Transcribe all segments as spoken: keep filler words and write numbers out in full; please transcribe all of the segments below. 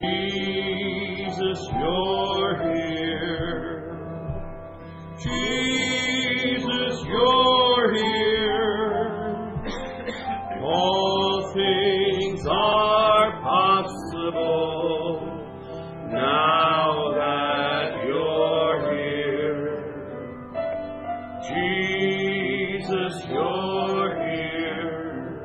Jesus, you're here. Jesus, you're here. All things are possible now that you're here. Jesus, you're here.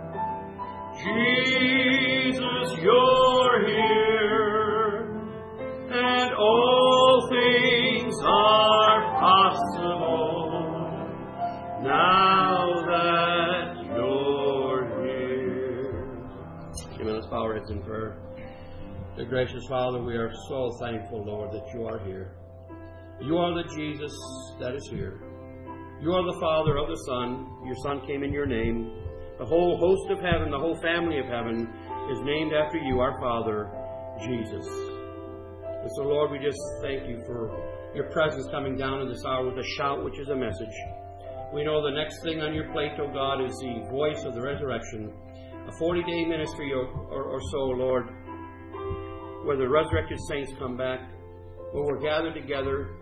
Jesus, you're here. And all things are possible now that you're here. Amen. Let's bow our heads in prayer. Dear gracious Father, we are so thankful, Lord, that you are here. You are the Jesus that is here. You are the Father of the Son. Your Son came in your name. The whole host of heaven, the whole family of heaven is named after you, our Father, Jesus. And so, Lord, we just thank you for your presence coming down in this hour with a shout, which is a message. We know the next thing on your plate, O God, is the voice of the resurrection. A forty-day ministry or, or, or so, Lord, where the resurrected saints come back, where we're gathered together,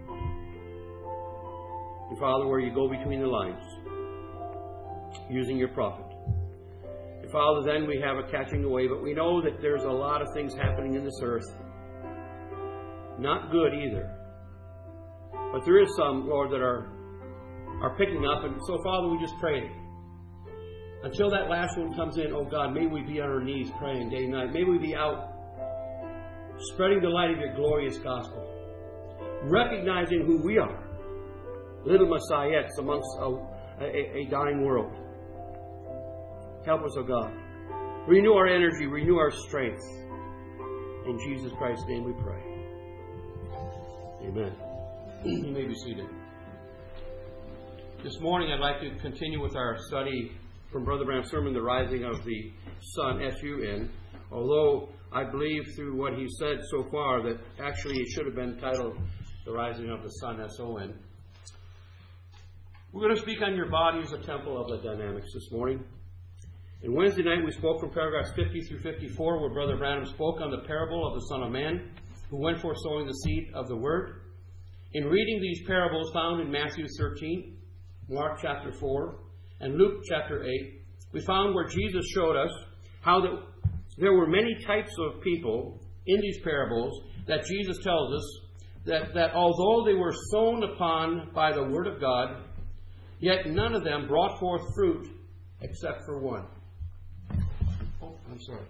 and Father, where you go between the lines, using your prophet. And Father, then we have a catching away, but we know that there's a lot of things happening in this earth. Not good either. But there is some, Lord, that are, are picking up, and so Father, we just pray. Until that last one comes in, oh God, may we be on our knees praying day and night. May we be out spreading the light of your glorious gospel, recognizing who we are, little messiahs amongst a, a, a dying world. Help us, O God. Renew our energy, renew our strength. In Jesus Christ's name we pray. Amen. You may be seated. This morning I'd like to continue with our study from Brother Branham's sermon, The Rising of the Sun, S U N. Although I believe through what he said so far that actually it should have been titled The Rising of the Sun, S O N. We're going to speak on your body as a temple of the dynamics this morning. And Wednesday night we spoke from paragraphs fifty through fifty-four, where Brother Branham spoke on the parable of the Son of Man, who went forth sowing the seed of the Word. In reading these parables found in Matthew thirteen, Mark chapter four, and Luke chapter eight, we found where Jesus showed us how that there were many types of people in these parables that Jesus tells us that, that although they were sown upon by the Word of God, yet none of them brought forth fruit except for one. Oh, I'm sorry.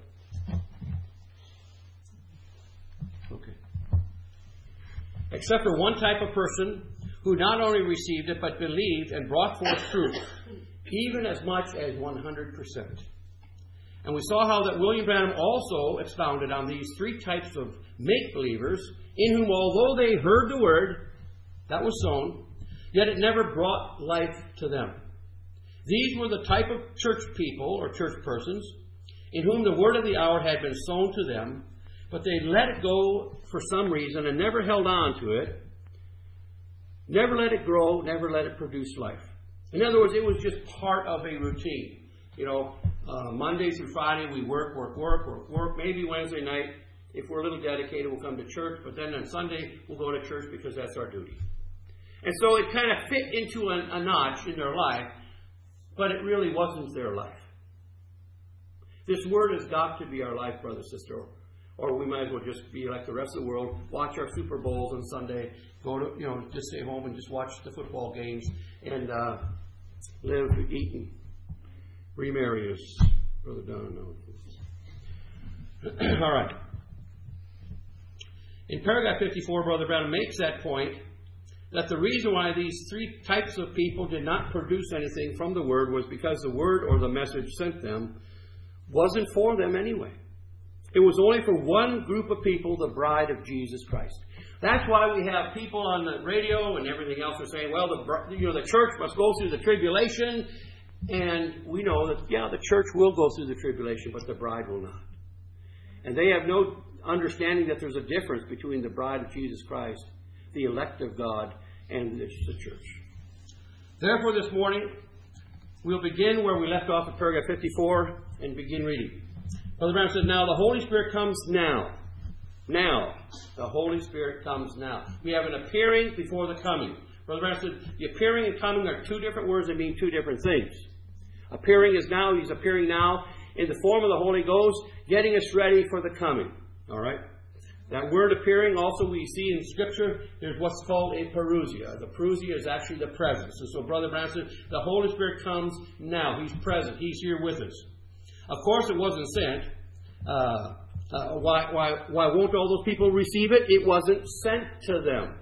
Okay. Except for one type of person who not only received it, but believed and brought forth fruit, even as much as one hundred percent. And we saw how that William Branham also expounded on these three types of make-believers, in whom, although they heard the word that was sown, yet it never brought life to them. These were the type of church people or church persons in whom the word of the hour had been sown to them, but they let it go for some reason and never held on to it, never let it grow, never let it produce life. In other words, it was just part of a routine. You know, uh, Monday through Friday we work, work, work, work, work. Maybe Wednesday night, if we're a little dedicated, we'll come to church, but then on Sunday we'll go to church because that's our duty. And so it kind of fit into a, a notch in their life, but it really wasn't their life. This word has got to be our life, brother, sister. Or we might as well just be like the rest of the world, watch our Super Bowls on Sunday, go to, you know, just stay home and just watch the football games and uh, live, eat, and remarry us. Brother Don, no. All right. In paragraph fifty-four, Brother Branham makes that point that the reason why these three types of people did not produce anything from the Word was because the Word or the message sent them wasn't for them anyway. It was only for one group of people, the bride of Jesus Christ. That's why we have people on the radio and everything else are saying, well, the you know the church must go through the tribulation. And we know that, yeah, the church will go through the tribulation, but the bride will not. And they have no understanding that there's a difference between the bride of Jesus Christ, the elect of God, and the church. Therefore, this morning, we'll begin where we left off at paragraph fifty-four and begin reading. Brother Branham says, now the Holy Spirit comes now. now. The Holy Spirit comes now. We have an appearing before the coming. Brother Branham said the appearing and coming are two different words that mean two different things. Appearing is now. He's appearing now in the form of the Holy Ghost, getting us ready for the coming. All right? That word appearing also we see in Scripture, there's what's called a parousia. The parousia is actually the presence. And so Brother Branham said, the Holy Spirit comes now. He's present. He's here with us. Of course, it wasn't sent. Uh, uh, why, why, why won't all those people receive it? It wasn't sent to them.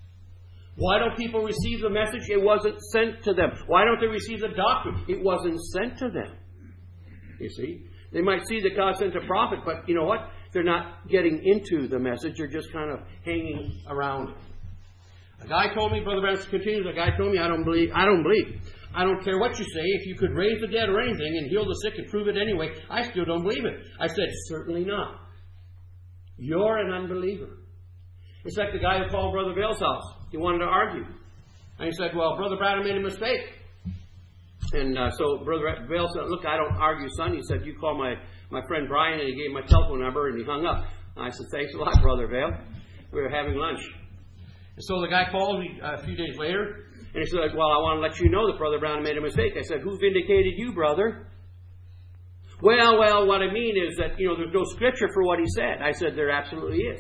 Why don't people receive the message? It wasn't sent to them. Why don't they receive the doctrine? It wasn't sent to them. You see? They might see that God sent a prophet, but you know what? They're not getting into the message. They're just kind of hanging around it. A guy told me, Brother Branham continues, a guy told me, I don't believe, I don't believe. I don't care what you say. If you could raise the dead or anything and heal the sick and prove it anyway, I still don't believe it. I said, certainly not. You're an unbeliever. It's like the guy who called Brother Vale's house. He wanted to argue. And he said, well, Brother Branham made a mistake. And uh, so Brother Vale said, look, I don't argue, son. He said, you call my, my friend Brian, and he gave him my telephone number, and he hung up. And I said, thanks a lot, Brother Vale. We were having lunch. And so the guy called me a few days later, and he said, well, I want to let you know that Brother Branham made a mistake. I said, who vindicated you, brother? Well, well, what I mean is that, you know, there's no scripture for what he said. I said, there absolutely is.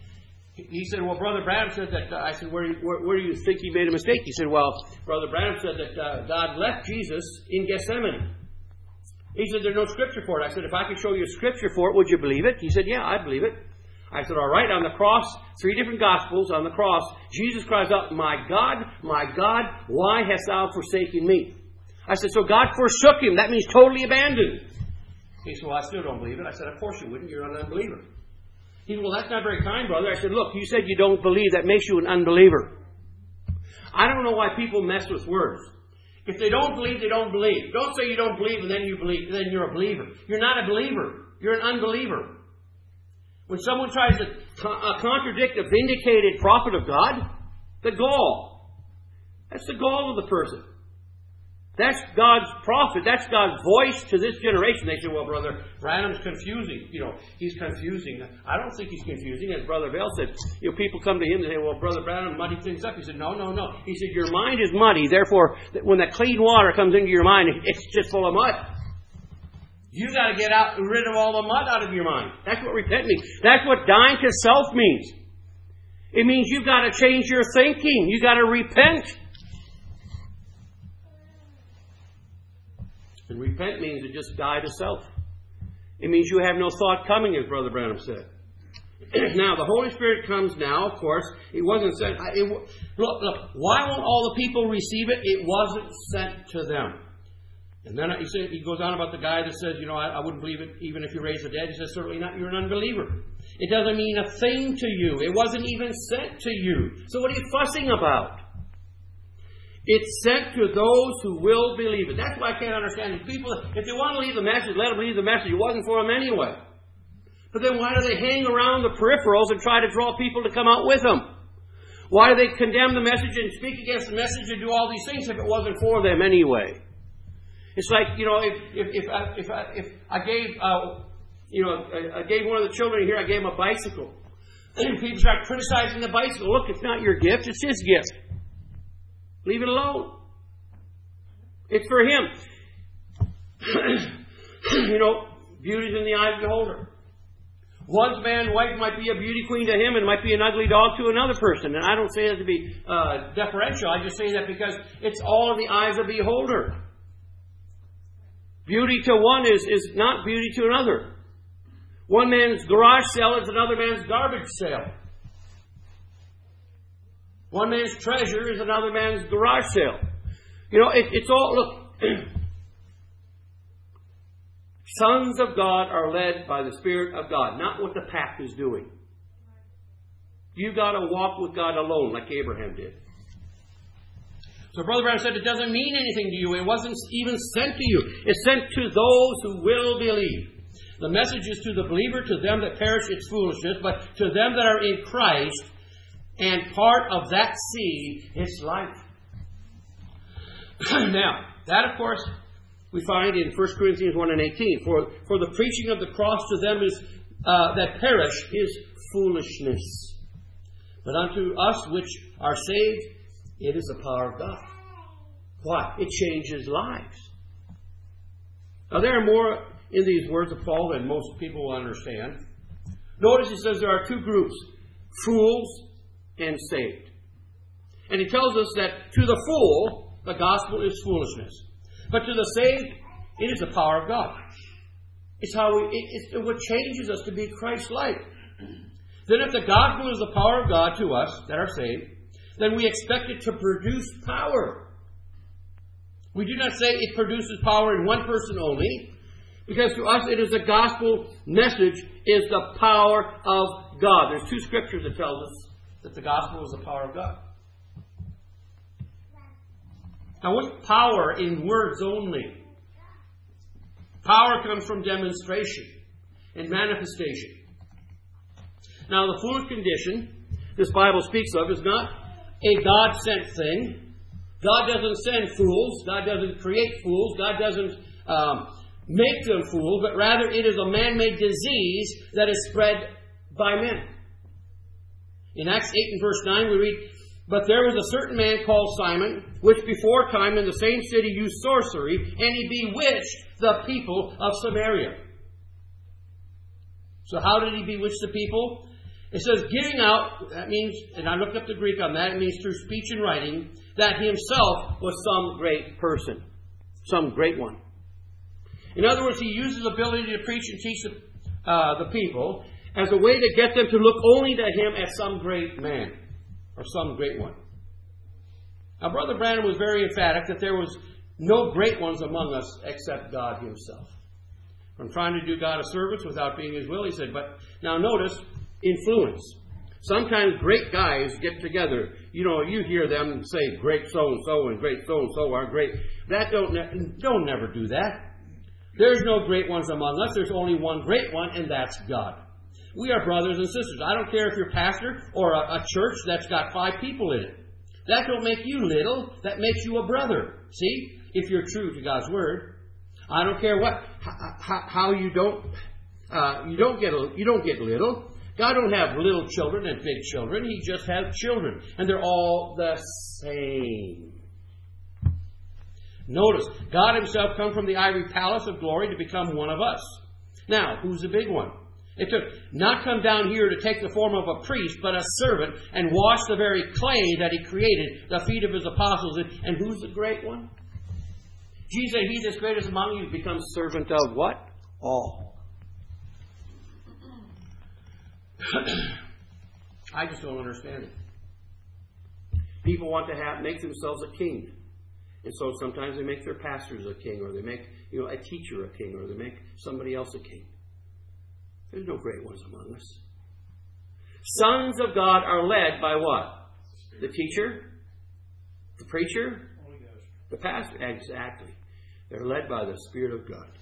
He said, well, Brother Branham said that, uh, I said, where, where, where do you think he made a mistake? He said, well, Brother Branham said that uh, God left Jesus in Gethsemane. He said, there's no scripture for it. I said, if I could show you a scripture for it, would you believe it? He said, yeah, I believe it. I said, all right, on the cross, three different Gospels, on the cross, Jesus cries out, my God, my God, why hast thou forsaken me? I said, so God forsook him. That means totally abandoned. He said, well, I still don't believe it. I said, of course you wouldn't. You're an unbeliever. He said, well, that's not very kind, brother. I said, look, you said you don't believe. That makes you an unbeliever. I don't know why people mess with words. If they don't believe, they don't believe. Don't say you don't believe and then you believe. Then you're a believer. You're not a believer. You're an unbeliever. When someone tries to uh, contradict a vindicated prophet of God, the gall. That's the gall of the person. That's God's prophet. That's God's voice to this generation. They say, well, Brother Branham's confusing. You know, he's confusing. I don't think he's confusing. As Brother Vale said, you know, people come to him and say, well, Brother Branham muddied things up. He said, no, no, no. He said, your mind is muddy. Therefore, when that clean water comes into your mind, it's just full of mud. You got to get out, rid of all the mud out of your mind. That's what repent means. That's what dying to self means. It means you've got to change your thinking. You've got to repent. And repent means to just die to self. It means you have no thought coming, as Brother Branham said. Now, the Holy Spirit comes now, of course. It wasn't sent. It, look, look, why won't all the people receive it? It wasn't sent to them. And then he, said, he goes on about the guy that says, you know, I, I wouldn't believe it even if you raise the dead. He says, certainly not. You're an unbeliever. It doesn't mean a thing to you. It wasn't even sent to you. So what are you fussing about? It's sent to those who will believe it. That's why I can't understand these people. If they want to leave the message, let them leave the message. It wasn't for them anyway. But then why do they hang around the peripherals and try to draw people to come out with them? Why do they condemn the message and speak against the message and do all these things if it wasn't for them anyway? It's like, you know, if if if I, if I, if I gave, uh, you know, I, I gave one of the children here, I gave him a bicycle. And people start criticizing the bicycle. Look, it's not your gift, it's his gift. Leave it alone. It's for him. You know, beauty's in the eye of the beholder. One man's wife might be a beauty queen to him and might be an ugly dog to another person. And I don't say that to be uh, deferential. I just say that because it's all in the eyes of the beholder. Beauty to one is, is not beauty to another. One man's garage sale is another man's garbage sale. One man's treasure is another man's garage sale. You know, it, it's all, look, sons of God are led by the Spirit of God, not what the pack is doing. You've got to walk with God alone like Abraham did. So Brother Branham said it doesn't mean anything to you. It wasn't even sent to you. It's sent to those who will believe. The message is to the believer, to them that perish it's foolishness, but to them that are in Christ, and part of that seed is life. Now, that of course we find in First Corinthians one and eighteen. For, for the preaching of the cross to them is uh, that perish is foolishness. But unto us which are saved, it is the power of God. Why? It changes lives. Now there are more in these words of Paul than most people will understand. Notice he says there are two groups, fools and saved. And he tells us that to the fool, the gospel is foolishness. But to the saved, it is the power of God. It's how we, it, it's what changes us to be Christ-like. Then if the gospel is the power of God to us that are saved, then we expect it to produce power. We do not say it produces power in one person only, because to us it is the gospel message is the power of God. There's two scriptures that tells us that the gospel is the power of God. Now what's power in words only? Power comes from demonstration and manifestation. Now the foolish condition this Bible speaks of is not a God-sent thing. God doesn't send fools. God doesn't create fools. God doesn't um, make them fools, but rather it is a man-made disease that is spread by men. In Acts eight and verse nine we read, "But there was a certain man called Simon, which before time in the same city used sorcery, and he bewitched the people of Samaria." So how did he bewitch the people? It says giving out, that means, and I looked up the Greek on that, it means through speech and writing, that he himself was some great person. Some great one. In other words, he used his ability to preach and teach the, uh, the people as a way to get them to look only to him as some great man. Or some great one. Now, Brother Branham was very emphatic that there was no great ones among us except God himself. From trying to do God a service without being his will, he said, but now notice, influence. Sometimes great guys get together. You know, you hear them say great so-and-so and great so-and-so are great. That don't, ne- don't never do that. There's no great ones among us. There's only one great one, and that's God. We are brothers and sisters. I don't care if you're a pastor or a, a church that's got five people in it. That don't make you little. That makes you a brother. See? If you're true to God's word. I don't care what how, how you don't uh, you don't get a, you don't get little. God don't have little children and big children. He just has children, and they're all the same. Notice, God himself come from the ivory palace of glory to become one of us. Now, who's the big one? It took not come down here to take the form of a priest, but a servant, and wash the very clay that he created, the feet of his apostles. And who's the great one? Jesus said, he that's greatest among you becomes servant of what? All. I just don't understand it. People want to have make themselves a king. And so sometimes they make their pastors a king, or they make you know a teacher a king, or they make somebody else a king. There's no great ones among us. Sons of God are led by what? The teacher? The preacher? The pastor? Exactly. They're led by the Spirit of God.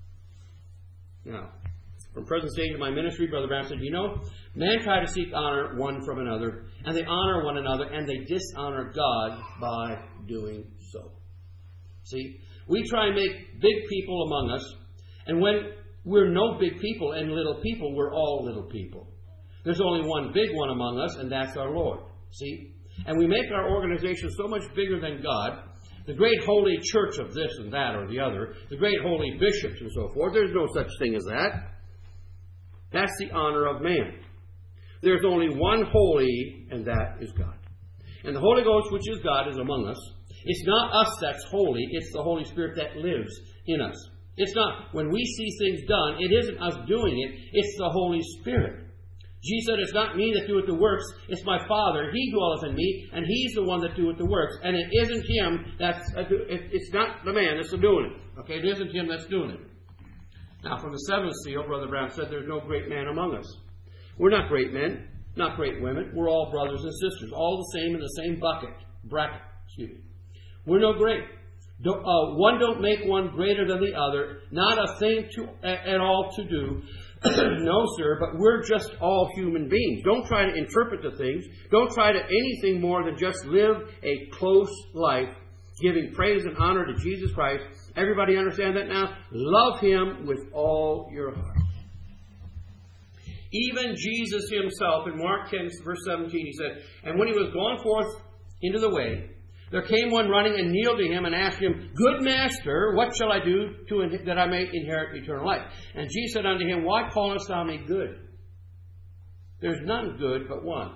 Now, from present stage of my ministry, Brother Branham said, you know, men try to seek honor one from another, and they honor one another, and they dishonor God by doing so. See, we try and make big people among us, and when we're no big people and little people, we're all little people. There's only one big one among us, and that's our Lord. See? And we make our organization so much bigger than God, the great holy church of this and that or the other, the great holy bishops and so forth. There's no such thing as that. That's the honor of man. There's only one holy, and that is God. And the Holy Ghost, which is God, is among us. It's not us that's holy. It's the Holy Spirit that lives in us. It's not, when we see things done, it isn't us doing it. It's the Holy Spirit. Jesus said, it's not me that doeth the works. It's my Father. He dwelleth in me, and He's the one that doeth the works. And it isn't Him that's, it's not the man that's doing it. Okay, it isn't Him that's doing it. Now, from the seventh seal, Brother Brown said, there's no great man among us. We're not great men, not great women. We're all brothers and sisters, all the same in the same bucket, bracket, excuse me. We're no great. Don't, uh, one don't make one greater than the other. Not a thing to, a, at all to do. No, sir, but we're just all human beings. Don't try to interpret the things. Don't try to anything more than just live a close life, giving praise and honor to Jesus Christ. Everybody understand that now? Love Him with all your heart. Even Jesus himself, in Mark ten, verse seventeen, he said, "And when he was gone forth into the way, there came one running and kneeled to him and asked him, Good master, what shall I do to that I may inherit eternal life? And Jesus said unto him, Why callest thou me good? There's none good but one,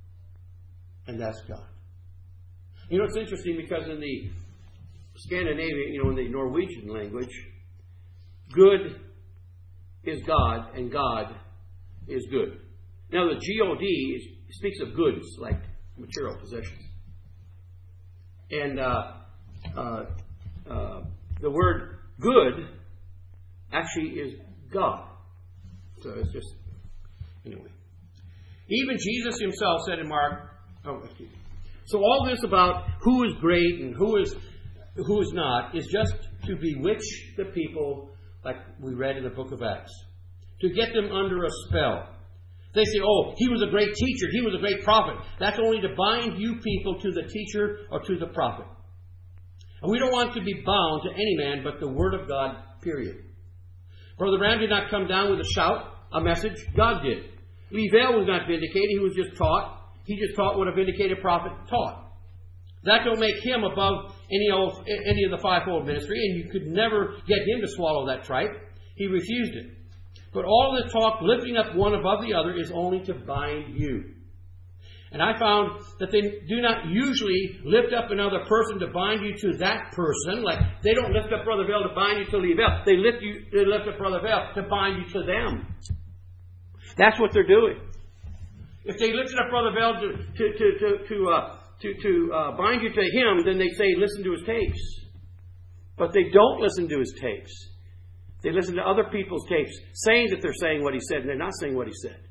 and that's God." You know, it's interesting because in the Scandinavian, you know, in the Norwegian language, good is God and God is good. Now, the G O D speaks of goods, like material possessions. And uh, uh, uh, the word good actually is God. So it's just, anyway. Even Jesus himself said in Mark, oh, excuse me. So all this about who is great and who is who is not is just to bewitch the people, like we read in the book of Acts, to get them under a spell. They say, oh, he was a great teacher, he was a great prophet. That's only to bind you people to the teacher or to the prophet. And we don't want to be bound to any man but the Word of God, period. Brother Branham did not come down with a shout, a message. God did. Leavell was not vindicated, he was just taught. He just taught what a vindicated prophet taught. That don't make him above any of, any of the fivefold ministry, and you could never get him to swallow that tripe. He refused it. But all the talk, lifting up one above the other, is only to bind you. And I found that they do not usually lift up another person to bind you to that person. Like, they don't lift up Brother Vale to bind you to Leavell. They lift you, they lift up Brother Vale to bind you to them. That's what they're doing. If they lifted up Brother Vale to to to to to, uh, to, to uh, bind you to him, then they say listen to his tapes. But they don't listen to his tapes. They listen to other people's tapes, saying that they're saying what he said, and they're not saying what he said.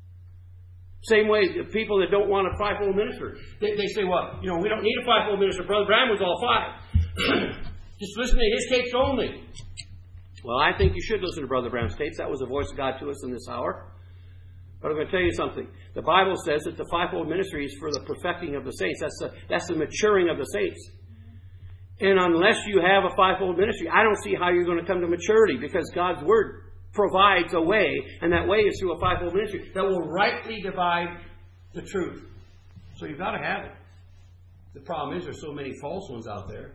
Same way, the people that don't want a fivefold minister, they, they say, well, you know, we don't need a fivefold minister. Brother Branham was all five. Just listen to his tapes only. Well, I think you should listen to Brother Branham's tapes. That was the voice of God to us in this hour. But I'm going to tell you something. The Bible says that the fivefold ministry is for the perfecting of the saints. That's the, that's the maturing of the saints. And unless you have a fivefold ministry, I don't see how you're going to come to maturity, because God's Word provides a way, and that way is through a fivefold ministry that will rightly divide the truth. So you've got to have it. The problem is there's so many false ones out there.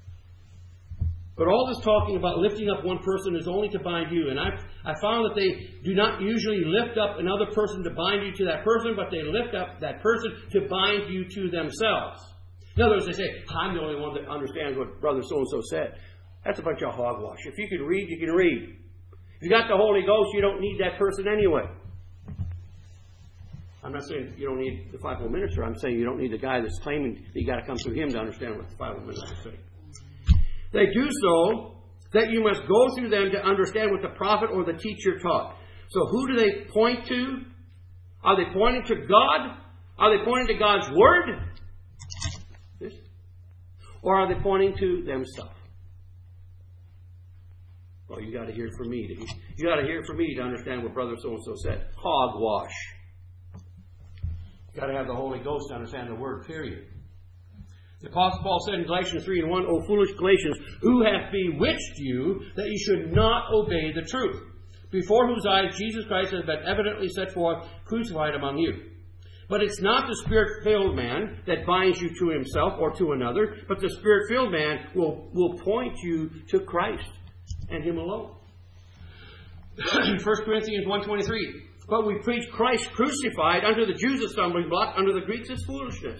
But all this talking about lifting up one person is only to bind you. And I I found that they do not usually lift up another person to bind you to that person, but they lift up that person to bind you to themselves. In other words, they say, I'm the only one that understands what Brother so-and-so said. That's a bunch of hogwash. If you can read, you can read. If you got the Holy Ghost, you don't need that person anyway. I'm not saying you don't need the fivefold minister. I'm saying you don't need the guy that's claiming that you got to come through him to understand what the fivefold minister is saying. They do so that you must go through them to understand what the prophet or the teacher taught. So who do they point to? Are they pointing to God? Are they pointing to God's Word? This? Or are they pointing to themselves? Well, you got to hear it from me. To, you got to hear it from me to understand what Brother so-and-so said. Hogwash. You got to have the Holy Ghost to understand the Word, period. The Apostle Paul said in Galatians three and one, O foolish Galatians, who hath bewitched you that you should not obey the truth, before whose eyes Jesus Christ has been evidently set forth, crucified among you. But it's not the Spirit-filled man that binds you to himself or to another, but the Spirit-filled man will, will point you to Christ and Him alone. First Corinthians one twenty-three, but we preach Christ crucified, unto the Jews a stumbling block, unto the Greeks is foolishness.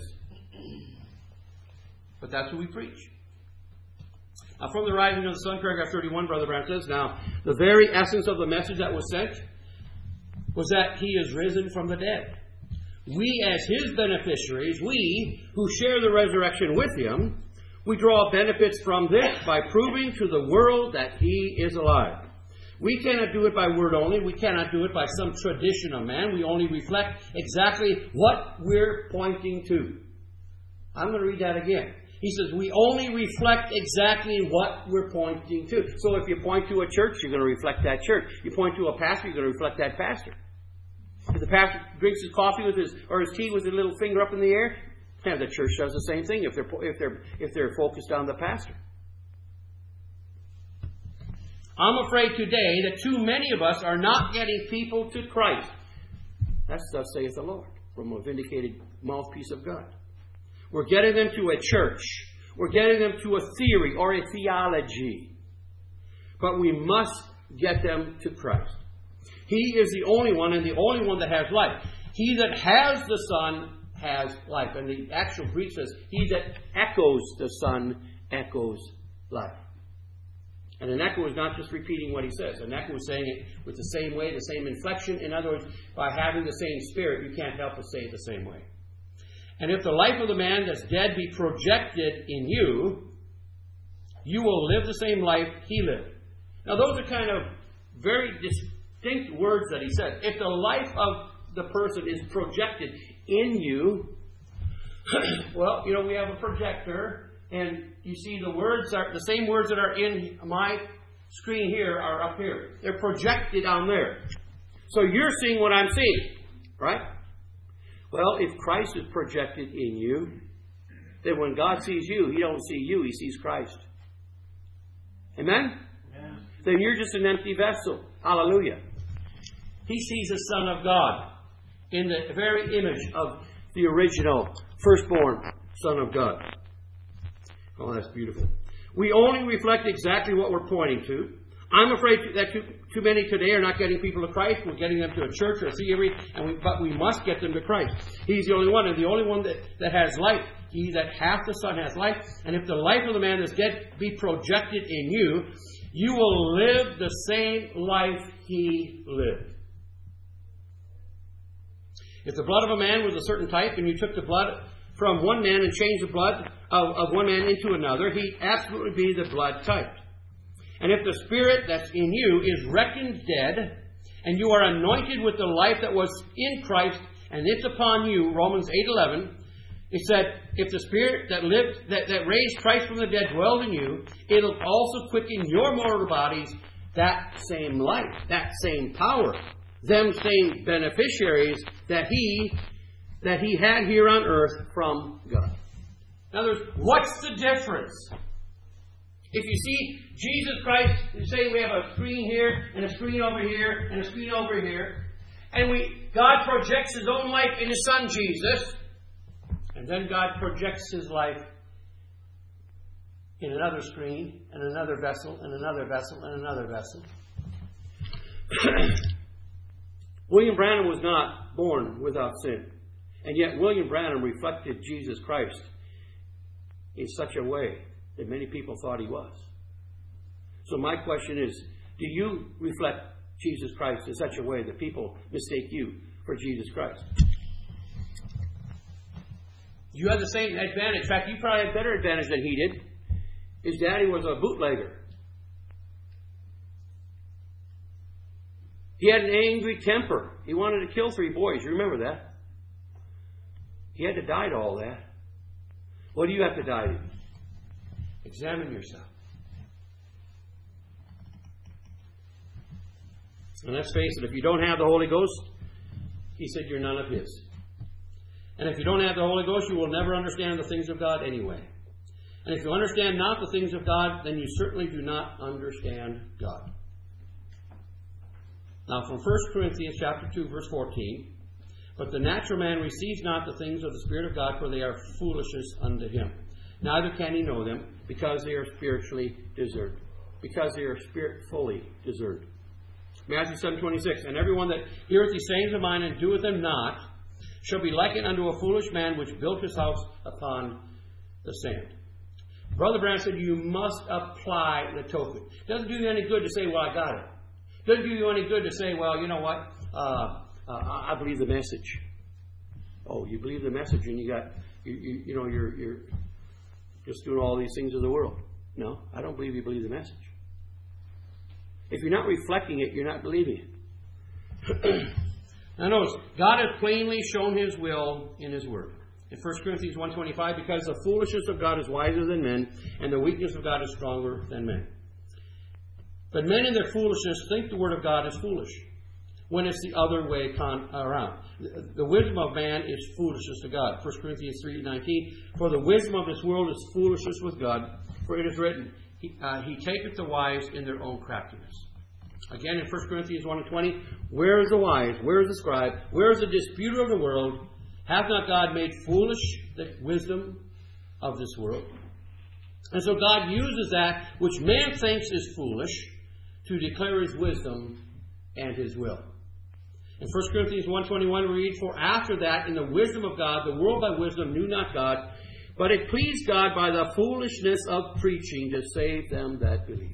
But that's what we preach. Now, from the rising of the sun, paragraph thirty-one, Brother Branham says, now, the very essence of the message that was sent was that He is risen from the dead. We, as His beneficiaries, we who share the resurrection with Him, we draw benefits from this by proving to the world that He is alive. We cannot do it by word only. We cannot do it by some tradition of man. We only reflect exactly what we're pointing to. I'm going to read that again. He says, we only reflect exactly what we're pointing to. So if you point to a church, you're going to reflect that church. You point to a pastor, you're going to reflect that pastor. If the pastor drinks his coffee with his or his tea with his little finger up in the air, yeah, the church does the same thing if they're if they're if they're focused on the pastor. I'm afraid today that too many of us are not getting people to Christ That's thus saith the Lord, from a vindicated mouthpiece of God. We're getting them to a church. We're getting them to a theory or a theology. But we must get them to Christ. He is the only one and the only one that has life. He that has the Son has life. And the actual Greek says, he that echoes the Son echoes life. And an echo is not just repeating what he says. An echo is saying it with the same way, the same inflection. In other words, by having the same spirit, you can't help but say it the same way. And if the life of the man that's dead be projected in you, you will live the same life he lived. Now, those are kind of very distinct words that he says. If the life of the person is projected in you, well, you know, we have a projector. And you see the words are the same words that are in my screen here are up here. They're projected on there. So you're seeing what I'm seeing, right? Well, if Christ is projected in you, then when God sees you, He don't see you, He sees Christ. Amen? Amen. Then you're just an empty vessel. Hallelujah. He sees the Son of God in the very image of the original firstborn Son of God. Oh, that's beautiful. We only reflect exactly what we're pointing to. I'm afraid that too, too many today are not getting people to Christ. We're getting them to a church or a theory, and we, but we must get them to Christ. He's the only one, and the only one that, that has life. He that hath the Son has life. And if the life of the man that's dead be projected in you, you will live the same life he lived. If the blood of a man was a certain type, and you took the blood from one man and changed the blood of, of one man into another, he'd absolutely be the blood type. And if the spirit that's in you is reckoned dead, and you are anointed with the life that was in Christ, and it's upon you, Romans eight eleven, it said, if the spirit that lived, that, that raised Christ from the dead dwells in you, it'll also quicken your mortal bodies, that same life, that same power, them same beneficiaries that he that he had here on earth from God. In other words, what's the difference? If you see Jesus Christ, you say we have a screen here, and a screen over here, and a screen over here, and we God projects His own life in His Son Jesus, and then God projects His life in another screen, and another vessel, and another vessel, and another vessel. William Branham was not born without sin. And yet William Branham reflected Jesus Christ in such a way that many people thought he was. So my question is, do you reflect Jesus Christ in such a way that people mistake you for Jesus Christ? You have the same advantage. In fact, you probably have better advantage than he did. His daddy was a bootlegger. He had an angry temper. He wanted to kill three boys. You remember that? He had to die to all that. What do you have to die to? Examine yourself. And let's face it, if you don't have the Holy Ghost, He said you're none of His. And if you don't have the Holy Ghost, you will never understand the things of God anyway. And if you understand not the things of God, then you certainly do not understand God. Now from First Corinthians chapter two, verse fourteen, but the natural man receives not the things of the Spirit of God, for they are foolishness unto him. Neither can he know them, because they are spiritually discerned. Because they are spirit-fully discerned. Matthew seven twenty-six, and everyone that heareth these sayings of mine and doeth them not, shall be likened unto a foolish man which built his house upon the sand. Brother Branham said you must apply the token. It doesn't do you any good to say, well, I got it. It doesn't do you any good to say, well, you know what, uh, uh, I believe the message. Oh, you believe the message and you got, you, you, you know, you're, you're just doing all these things of the world. No, I don't believe you believe the message. If you're not reflecting it, you're not believing it. Now notice, God has plainly shown His will in His Word. In First Corinthians one twenty-five, because the foolishness of God is wiser than men, and the weakness of God is stronger than men. But men in their foolishness think the Word of God is foolish, when it's the other way con- around. The, the wisdom of man is foolishness to God. First Corinthians three nineteen, for the wisdom of this world is foolishness with God, for it is written, He, uh, he taketh the wise in their own craftiness. Again, in First Corinthians one and twenty, where is the wise? Where is the scribe? Where is the disputer of the world? Hath not God made foolish the wisdom of this world? And so God uses that which man thinks is foolish to declare his wisdom and his will. In First Corinthians one twenty-one we read, for after that, in the wisdom of God, the world by wisdom knew not God, but it pleased God by the foolishness of preaching to save them that believe.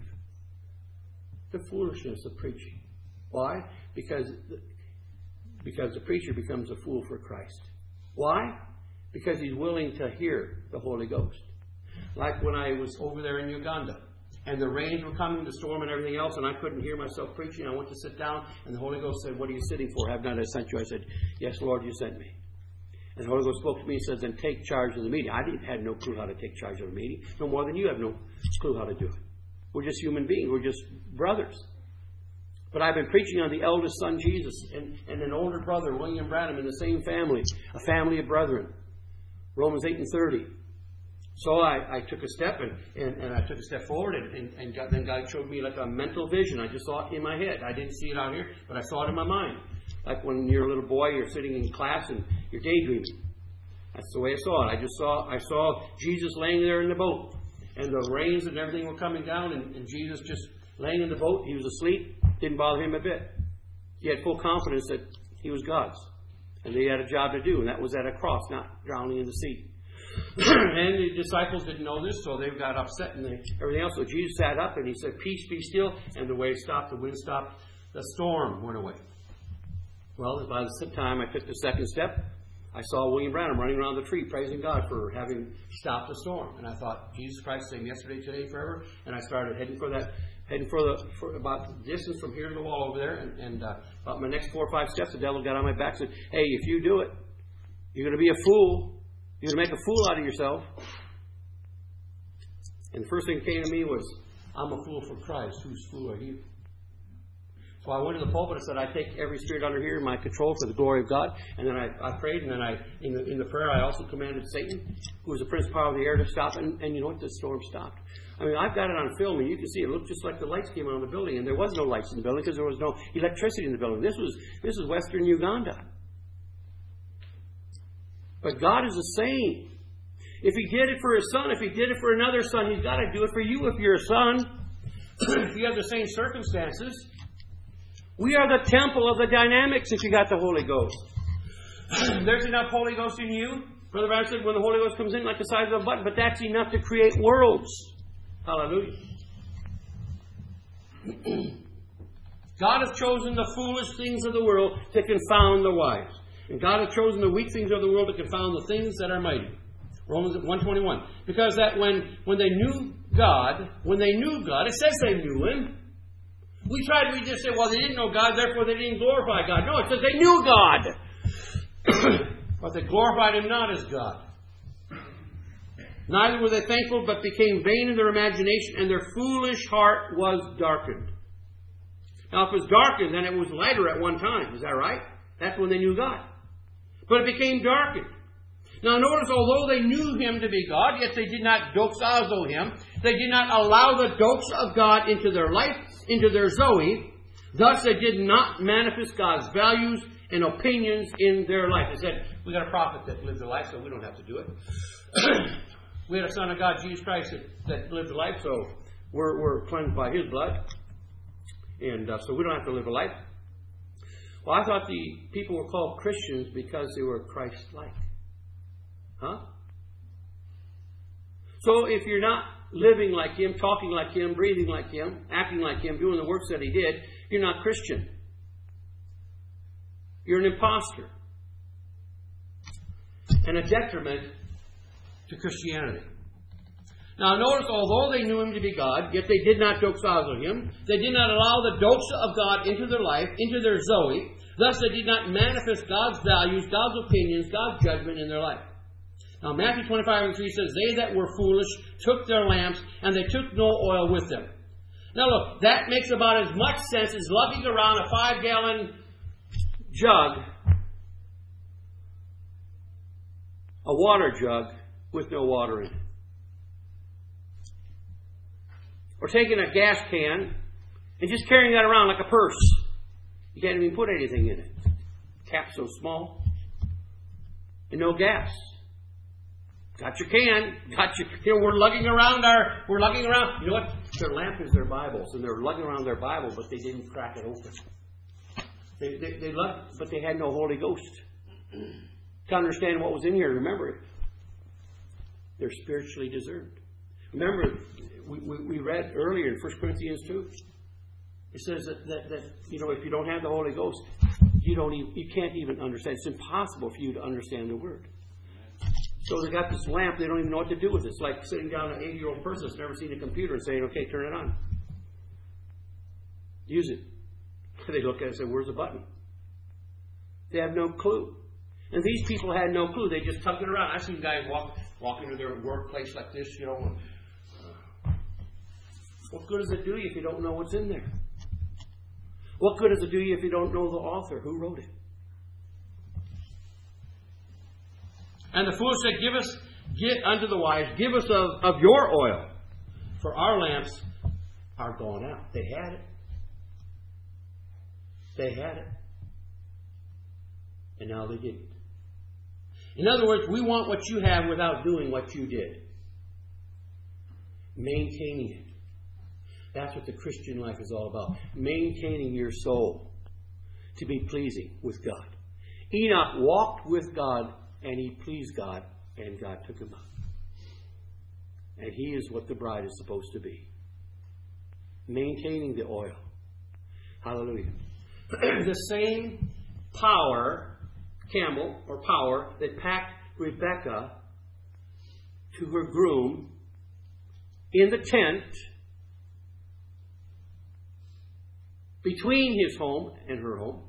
The foolishness of preaching. Why? Because, because the preacher becomes a fool for Christ. Why? Because he's willing to hear the Holy Ghost. Like when I was over there in Uganda, and the rains were coming, the storm and everything else, and I couldn't hear myself preaching. I went to sit down, and the Holy Ghost said, what are you sitting for? Have not I sent you? I said, yes, Lord, you sent me. And the Holy Ghost spoke to me and says, then take charge of the meeting. I didn't had no clue how to take charge of a meeting, no more than you have no clue how to do it. We're just human beings. We're just brothers. But I've been preaching on the eldest son, Jesus, and, and an older brother, William Branham, in the same family, a family of brethren. Romans eight and thirty. So I, I took a step, and, and, and I took a step forward, and, and, and God, then God showed me like a mental vision. I just saw it in my head. I didn't see it out here, but I saw it in my mind. Like when you're a little boy, you're sitting in class, and you're daydreaming. That's the way I saw it. I just saw I saw Jesus laying there in the boat, and the rains and everything were coming down, and, and Jesus just laying in the boat. He was asleep. Didn't bother him a bit. He had full confidence that he was God's, and that he had a job to do, and that was at a cross, not drowning in the sea. And the disciples didn't know this, so they got upset and they, everything else. So Jesus sat up and he said, peace, be still. And the wave stopped, the wind stopped, the storm went away. Well, by the time I took the second step, I saw William Branham running around the tree praising God for having stopped the storm. And I thought, Jesus Christ, same yesterday, today, forever. And I started heading for that, heading for the for about the distance from here to the wall over there. And, and uh, about my next four or five steps, the devil got on my back and said, hey, if you do it, you're going to be a fool. You're going to make a fool out of yourself. And the first thing that came to me was, I'm a fool for Christ. Whose fool are you? So I went to the pulpit and said, I take every spirit under here in my control for the glory of God. And then I, I prayed, and then I, in the, in the prayer, I also commanded Satan, who was the prince power of the air, to stop. And, and you know what? The storm stopped. I mean, I've got it on film, and you can see it looked just like the lights came on in the building. And there was no lights in the building because there was no electricity in the building. This was this was Western Uganda. But God is the same. If He did it for His son, if He did it for another son, He's got to do it for you if you're a son. If you have the same circumstances. We are the temple of the dynamics if you got the Holy Ghost. There's enough Holy Ghost in you. Brother Brown said when the Holy Ghost comes in like the size of a button, but that's enough to create worlds. Hallelujah. God has chosen the foolish things of the world to confound the wise. And God has chosen the weak things of the world to confound the things that are mighty. Romans one twenty-one. Because that when, when they knew God, when they knew God, it says they knew Him. We tried, we just said, well, they didn't know God, therefore they didn't glorify God. No, it says they knew God. But they glorified Him not as God. Neither were they thankful, but became vain in their imagination, and their foolish heart was darkened. Now, if it was darkened, then it was lighter at one time. Is that right? That's when they knew God. But it became darkened. Now notice, although they knew Him to be God, yet they did not doxazo Him. They did not allow the doxa of God into their life, into their Zoe. Thus they did not manifest God's values and opinions in their life. They said, we got a prophet that lived a life, so we don't have to do it. We had a Son of God, Jesus Christ, that, that lived a life, so we're, we're cleansed by His blood. And uh, so we don't have to live a life. Well, I thought the people were called Christians because they were Christ-like. Huh? So if you're not living like Him, talking like Him, breathing like Him, acting like Him, doing the works that He did, you're not Christian. You're an imposter. And a detriment to Christianity. Now notice, although they knew Him to be God, yet they did not doxazo Him. They did not allow the doxa of God into their life, into their Zoe. Thus they did not manifest God's values, God's opinions, God's judgment in their life. Now Matthew twenty-five and three says, they that were foolish took their lamps, and they took no oil with them. Now look, that makes about as much sense as lugging around a five-gallon jug, a water jug, with no water in it. Or taking a gas can And just carrying that around like a purse. You can't even put anything in it. Cap so small. And no gas. Got your can. Got your, you know, we're lugging around our, we're lugging around, you know what? Their lamp is their Bibles. And they're lugging around their Bible, but they didn't crack it open. They, they, they lugged, but they had no Holy Ghost. To understand what was in here, remember, they're spiritually discerned. Remember, we, we, we read earlier in First Corinthians two. It says that, that, that, you know, if you don't have the Holy Ghost, you don't even, you can't even understand. It's impossible for you to understand the Word. So they got this lamp, they don't even know what to do with it. It's like sitting down an eighty-year-old person that's never seen a computer and saying, okay, turn it on. Use it. They look at it and say, where's the button? They have no clue. And these people had no clue. They just tugged it around. I've seen guys walk, walk into their workplace like this, you know. And, uh, what good does it do you if you don't know what's in there? What good does it do you if you don't know the author who wrote it? And the fool said, give us, get unto the wise, give us of, of your oil, for our lamps are gone out. They had it. They had it. And now they didn't. In other words, we want what you have without doing what you did. Maintaining it. That's what the Christian life is all about. Maintaining your soul to be pleasing with God. Enoch walked with God and he pleased God and God took him up. And he is what the bride is supposed to be. Maintaining the oil. Hallelujah. The same power, camel or power, that packed Rebekah to her groom in the tent between his home and her home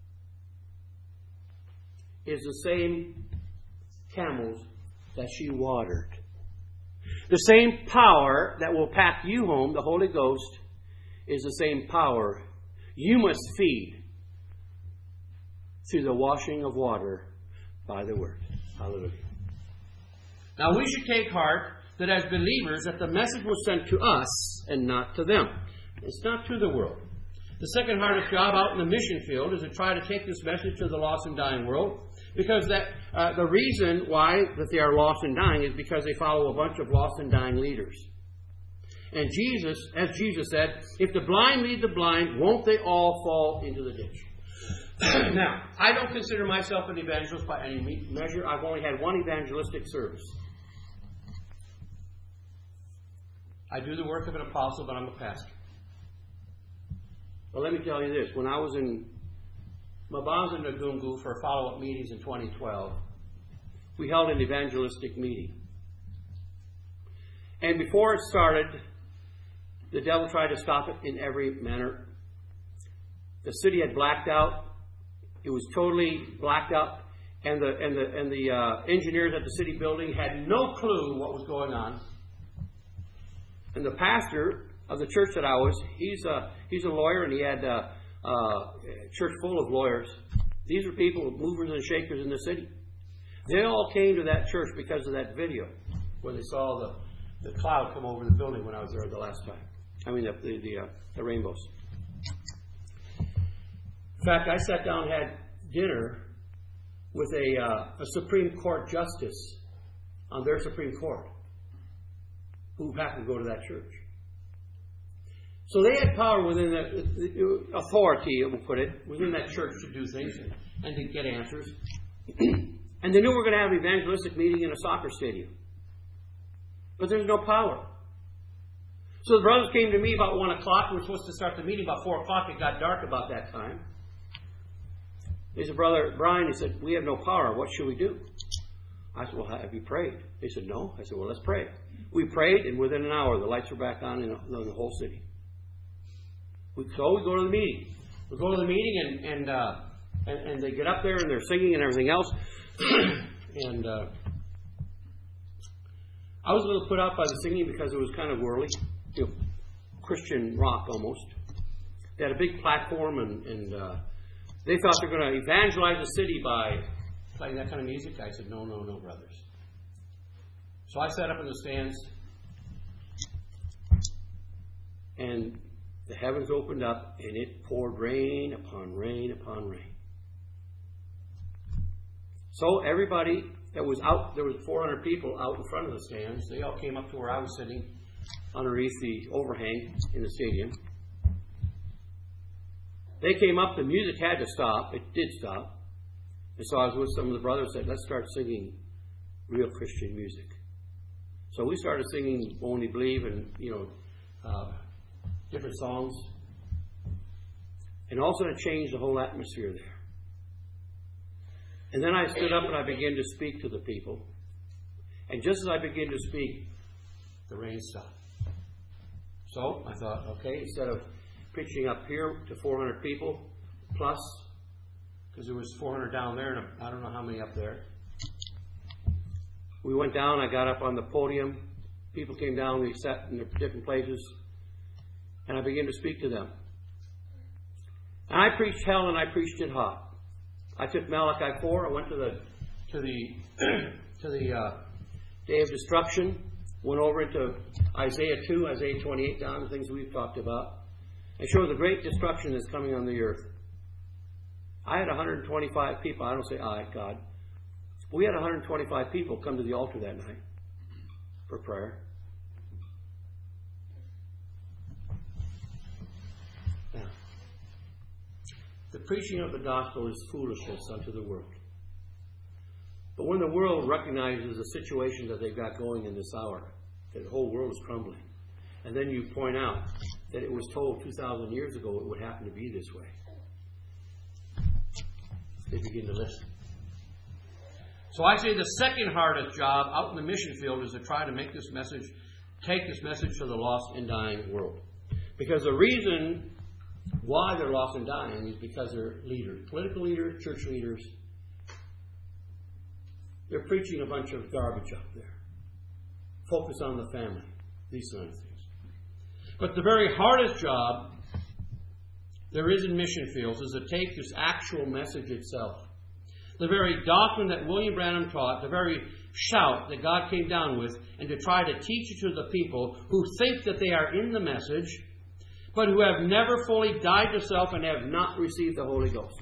is the same camels that she watered. The same power that will pack you home, the Holy Ghost, is the same power you must feed through the washing of water by the Word. Hallelujah. Now we should take heart that as believers that the message was sent to us and not to them. It's not to the world. The second hardest job out in the mission field is to try to take this message to the lost and dying world. Because that uh, the reason why that they are lost and dying is because they follow a bunch of lost and dying leaders. And Jesus, as Jesus said, if the blind lead the blind, won't they all fall into the ditch? Now, I don't consider myself an evangelist by any measure. I've only had one evangelistic service. I do the work of an apostle, but I'm a pastor. Well, let me tell you this. When I was in Mabanza, Nagungu for follow-up meetings in twenty twelve, we held an evangelistic meeting. And before it started, the devil tried to stop it in every manner. The city had blacked out. It was totally blacked out. And the, and the, and the uh, engineers at the city building had no clue what was going on. And the pastor of the church that I was, he's a, he's a lawyer, and he had a, a church full of lawyers. These are people, movers and shakers in the city. They all came to that church because of that video where they saw the, the cloud come over the building when I was there the last time. I mean, the, the, the, uh, the rainbows. In fact, I sat down and had dinner with a, uh, a Supreme Court justice on their Supreme Court who happened to go to that church. So they had power within the, the authority, we'll put it, within that church to do things and, and to get answers. And they knew we were going to have an evangelistic meeting in a soccer stadium. But there's no power. So the brothers came to me about one o'clock. We were supposed to start the meeting about four o'clock. It got dark about that time. They said, Brother Brian, he said, we have no power. What should we do? I said, well, have you prayed? They said, no. I said, well, let's pray. We prayed, and within an hour, the lights were back on in, in the whole city. We, so we go to the meeting. We go to the meeting, and and, uh, and and they get up there, and they're singing and everything else. and uh, I was a little put out by the singing because it was kind of whirly, you know, Christian rock almost. They had a big platform, and, and uh, they thought they were going to evangelize the city by playing that kind of music. I said, no, no, no, brothers. So I sat up in the stands, and the heavens opened up and it poured rain upon rain upon rain. So everybody that was out, there was four hundred people out in front of the stands. They all came up to where I was sitting underneath the overhang in the stadium. They came up, the music had to stop. It did stop. And so I was with some of the brothers and said, let's start singing real Christian music. So we started singing Only Believe and, you know, uh, different songs. And also it changed the whole atmosphere there. And then I stood up and I began to speak to the people. And just as I began to speak, the rain stopped. So I thought, okay, instead of preaching up here to four hundred people, plus, because there was four hundred down there and I don't know how many up there. We went down, I got up on the podium. People came down, we sat in their different places. And I began to speak to them. And I preached hell and I preached it hot. I took Malachi four, I went to the to the to the uh, day of destruction, went over into Isaiah two, Isaiah twenty-eight down, the things we've talked about, and showed the great destruction that's coming on the earth. I had one hundred twenty-five people, I don't say I, God. We had one hundred twenty-five people come to the altar that night for prayer. Now, the preaching of the gospel is foolishness unto the world. But when the world recognizes the situation that they've got going in this hour, that the whole world is crumbling, and then you point out that it was told two thousand years ago it would happen to be this way, they begin to listen. So I say the second hardest job out in the mission field is to try to make this message, take this message to the lost and dying world. Because the reason why they're lost and dying is because they're leaders, political leaders, church leaders. They're preaching a bunch of garbage up there. Focus on the family, these kind of things. But the very hardest job there is in mission fields is to take this actual message itself. The very doctrine that William Branham taught, the very shout that God came down with, and to try to teach it to the people who think that they are in the message, but who have never fully died to self and have not received the Holy Ghost.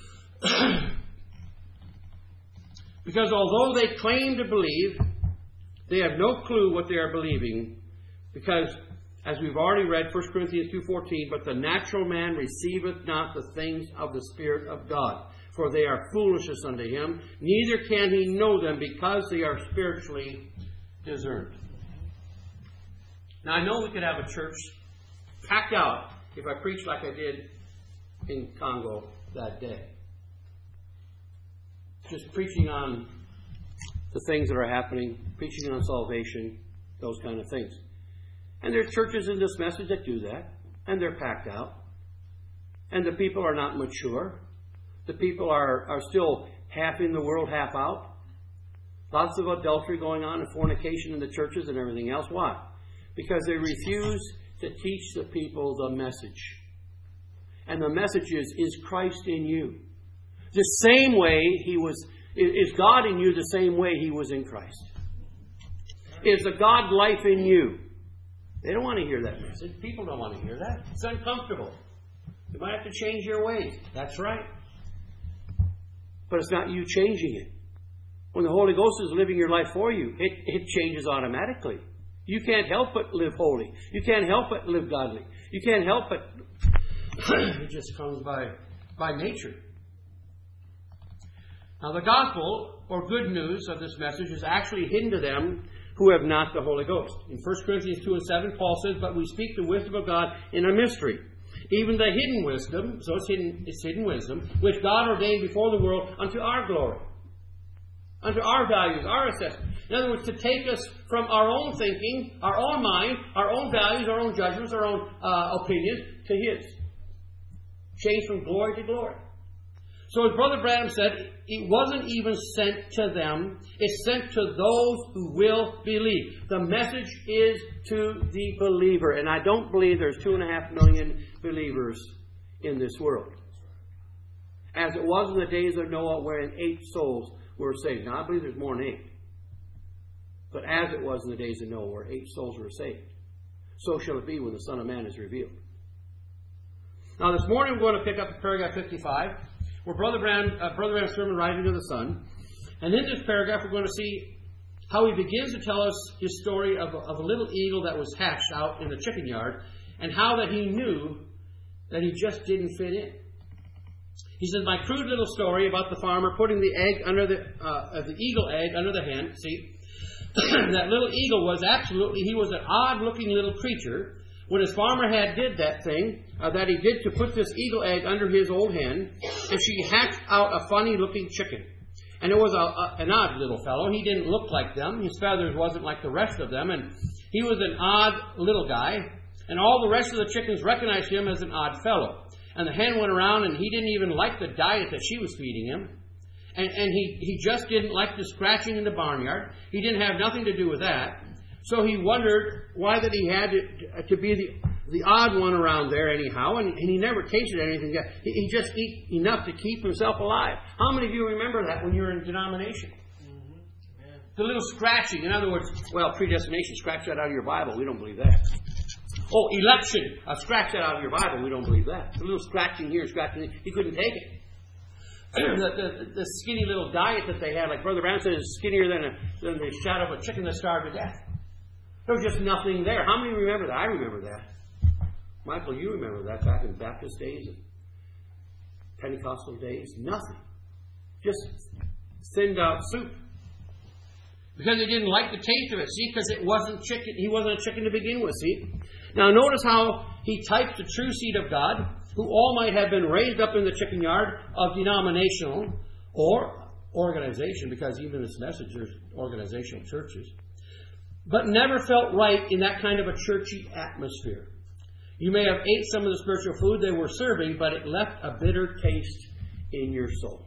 Because although they claim to believe, they have no clue what they are believing. Because, as we've already read, First Corinthians two fourteen, but the natural man receiveth not the things of the Spirit of God, for they are foolishness unto him, neither can he know them, because they are spiritually discerned. Now, I know we could have a church packed out if I preached like I did in Congo that day. Just preaching on the things that are happening, preaching on salvation, those kind of things. And there are churches in this message that do that, and they're packed out. And the people are not mature. The people are, are still half in the world, half out. Lots of adultery going on and fornication in the churches and everything else. Why? Because they refuse to teach the people the message. And the message is, is Christ in you? The same way he was, is God in you the same way he was in Christ? Is the God life in you? They don't want to hear that message. People don't want to hear that. It's uncomfortable. You might have to change your ways. That's right. But it's not you changing it. When the Holy Ghost is living your life for you, it, it changes automatically. You can't help but live holy. You can't help but live godly. You can't help but... it just comes by, by nature. Now the gospel, or good news of this message, is actually hidden to them who have not the Holy Ghost. In First Corinthians two and seven, Paul says, but we speak the wisdom of God in a mystery. Even the hidden wisdom, so it's hidden, it's hidden wisdom, which God ordained before the world unto our glory, unto our values, our assessment. In other words, to take us from our own thinking, our own mind, our own values, our own judgments, our own uh, opinions, to His. Change from glory to glory. So as Brother Branham said, it wasn't even sent to them. It's sent to those who will believe. The message is to the believer. And I don't believe there's two and a half million believers in this world. As it was in the days of Noah, wherein eight souls were saved. Now, I believe there's more than eight. But as it was in the days of Noah, where eight souls were saved, so shall it be when the Son of Man is revealed. Now this morning we're going to pick up at paragraph fifty-five, where Brother Branham, uh, Brother Branham's sermon, Rising to the Sun. And in this paragraph we're going to see how he begins to tell us his story of a, of a little eagle that was hatched out in the chicken yard, and how that he knew that he just didn't fit in. He says, my crude little story about the farmer putting the egg under the, uh, the eagle egg under the hen. See, that little eagle was absolutely, he was an odd-looking little creature. When his farmer had did that thing, uh, that he did to put this eagle egg under his old hen, and she hatched out a funny-looking chicken. And it was a, a, an odd little fellow. He didn't look like them. His feathers wasn't like the rest of them. And he was an odd little guy. And all the rest of the chickens recognized him as an odd fellow. And the hen went around, and he didn't even like the diet that she was feeding him. And, and he, he just didn't like the scratching in the barnyard. He didn't have nothing to do with that. So he wondered why that he had to, to be the, the odd one around there anyhow. And, and he never tasted anything. He, he just ate enough to keep himself alive. How many of you remember that when you were in denomination? Mm-hmm. Yeah. The little scratching. In other words, well, predestination, scratch that out of your Bible. We don't believe that. Oh, election. Uh, scratch that out of your Bible. We don't believe that. A little scratching here, scratching there. He couldn't take it. the, the, the skinny little diet that they had, like Brother Branham said, is skinnier than, a, than the shadow of a chicken that starved to death. There was just nothing there. How many remember that? I remember that. Michael, you remember that back in Baptist days and Pentecostal days. Nothing. Just thinned out soup. Because they didn't like the taste of it. See, because it wasn't chicken. He wasn't a chicken to begin with. See. Now notice how he types the true seed of God, who all might have been raised up in the chicken yard of denominational or organization, because even this message there's organizational churches, but never felt right in that kind of a churchy atmosphere. You may have ate some of the spiritual food they were serving, but it left a bitter taste in your soul.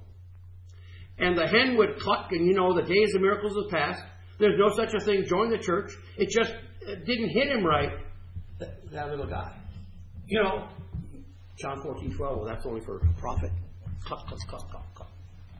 And the hen would cluck, and you know, the days of miracles have passed. There's no such a thing. Join the church. It just it didn't hit him right, that, that little guy. You know, John fourteen twelve, well, that's only for a prophet. Cluck, cluck, cluck, cluck, cluck.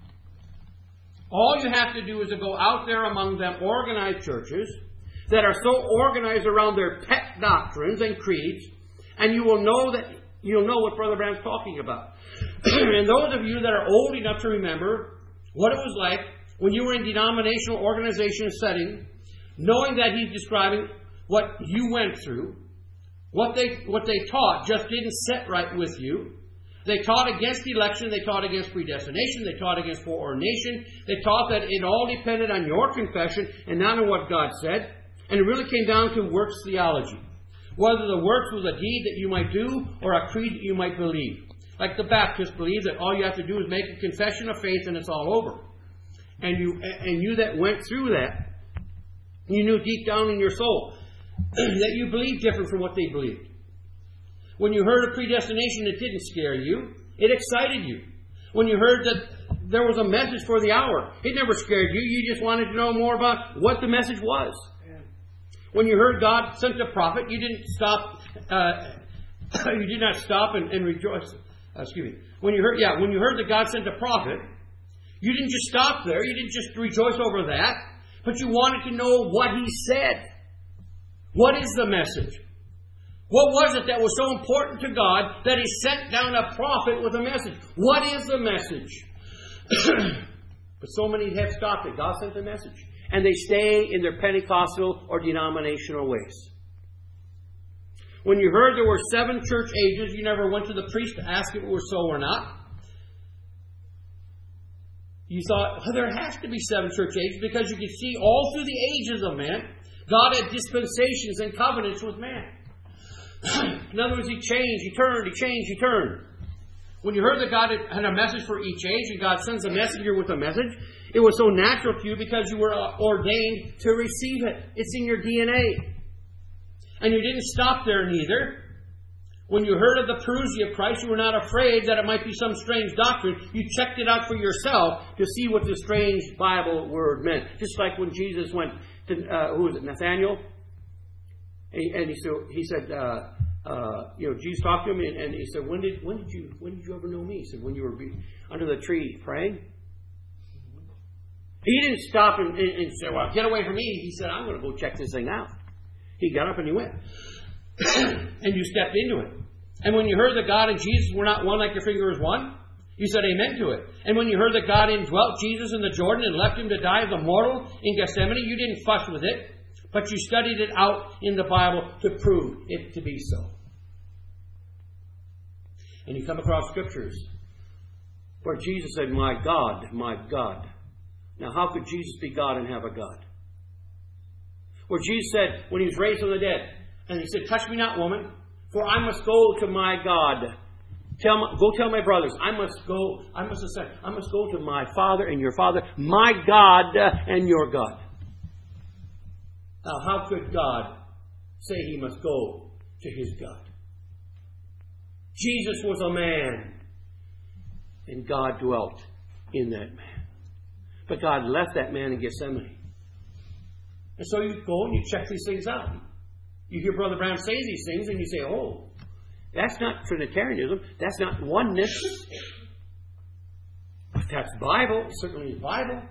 All you have to do is to go out there among them organized churches that are so organized around their pet doctrines and creeds, and you will know that you'll know what Brother Branham's talking about. And those of you that are old enough to remember what it was like when you were in denominational organization setting, knowing that he's describing what you went through, what they what they taught just didn't sit right with you. They taught against election, they taught against predestination, they taught against foreordination, they taught that it all depended on your confession and not on what God said. And it really came down to works theology. Whether the works was a deed that you might do or a creed that you might believe. Like the Baptists believe that all you have to do is make a confession of faith and it's all over. And you and you that went through that, you knew deep down in your soul that you believed different from what they believed. When you heard of predestination, it didn't scare you. It excited you. When you heard that there was a message for the hour, it never scared you. You just wanted to know more about what the message was. When you heard God sent a prophet, you didn't stop. Uh, you did not stop and, and rejoice. Uh, excuse me. When you heard, yeah, when you heard that God sent a prophet, you didn't just stop there. You didn't just rejoice over that, but you wanted to know what He said. What is the message? What was it that was so important to God that He sent down a prophet with a message? What is the message? But so many have stopped it. God sent a message. And they stay in their Pentecostal or denominational ways. When you heard there were seven church ages, you never went to the priest to ask if it was so or not. You thought, well, there has to be seven church ages because you could see all through the ages of man, God had dispensations and covenants with man. In other words, He changed, He turned, He changed, He turned. When you heard that God had a message for each age and God sends a messenger with a message, it was so natural to you because you were ordained to receive it. It's in your D N A. And you didn't stop there neither. When you heard of the parousia of Christ, you were not afraid that it might be some strange doctrine. You checked it out for yourself to see what the strange Bible word meant. Just like when Jesus went to, uh, who was it, Nathaniel? And, and he, so, he said, uh, uh, you know, Jesus talked to him and, and he said, when did when did you when did you ever know me? He said, when you were be, under the tree praying. He didn't stop and, and, and say, well, get away from me. He said, I'm going to go check this thing out. He got up and he went. And you stepped into it. And when you heard that God and Jesus were not one like your finger is one, you said amen to it. And when you heard that God indwelt Jesus in the Jordan and left him to die as a mortal in Gethsemane, you didn't fuss with it, but you studied it out in the Bible to prove it to be so. And you come across scriptures where Jesus said, my God, my God. Now, how could Jesus be God and have a God? Where Jesus said, when he was raised from the dead, and he said, touch me not, woman, for I must go to my God. Tell my, go tell my brothers, I must go, I must ascend, I must go to my Father and your Father, my God and your God. Now, how could God say he must go to his God? Jesus was a man, and God dwelt in that man. But God left that man in Gethsemane. And so you go and you check these things out. You hear Brother Brown say these things, and you say, oh, that's not Trinitarianism. That's not oneness. But that's Bible. It certainly is Bible.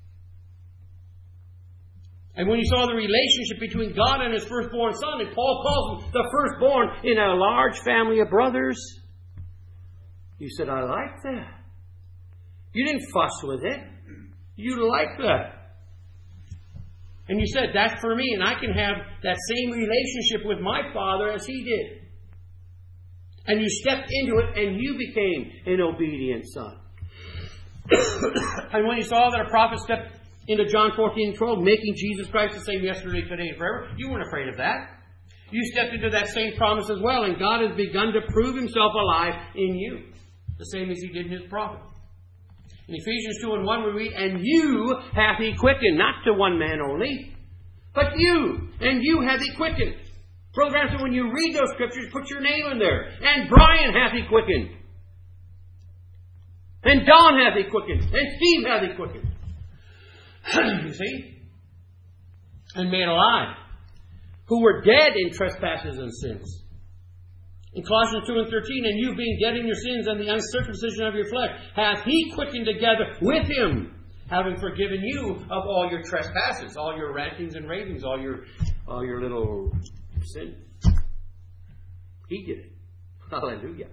And when you saw the relationship between God and his firstborn son, and Paul calls him the firstborn in a large family of brothers, you said, I like that. You didn't fuss with it. You like that. And you said, that's for me, and I can have that same relationship with my Father as he did. And you stepped into it, and you became an obedient son. And when you saw that a prophet stepped into John fourteen and twelve, making Jesus Christ the same yesterday, today, and forever, you weren't afraid of that. You stepped into that same promise as well, and God has begun to prove himself alive in you, the same as he did in his prophet. In Ephesians two and one we read, and you hath he quickened, not to one man only, but you, and you hath he quickened. Brother Branham said, when you read those scriptures, put your name in there. And Brian hath he quickened. And Don hath he quickened. And Steve hath he quickened. You see? And made alive. Who were dead in trespasses and sins. In Colossians two and thirteen, and you being dead in your sins and the uncircumcision of your flesh, hath he quickened together with him, having forgiven you of all your trespasses, all your rantings and ravings, all your all your little sin. He did it. Hallelujah.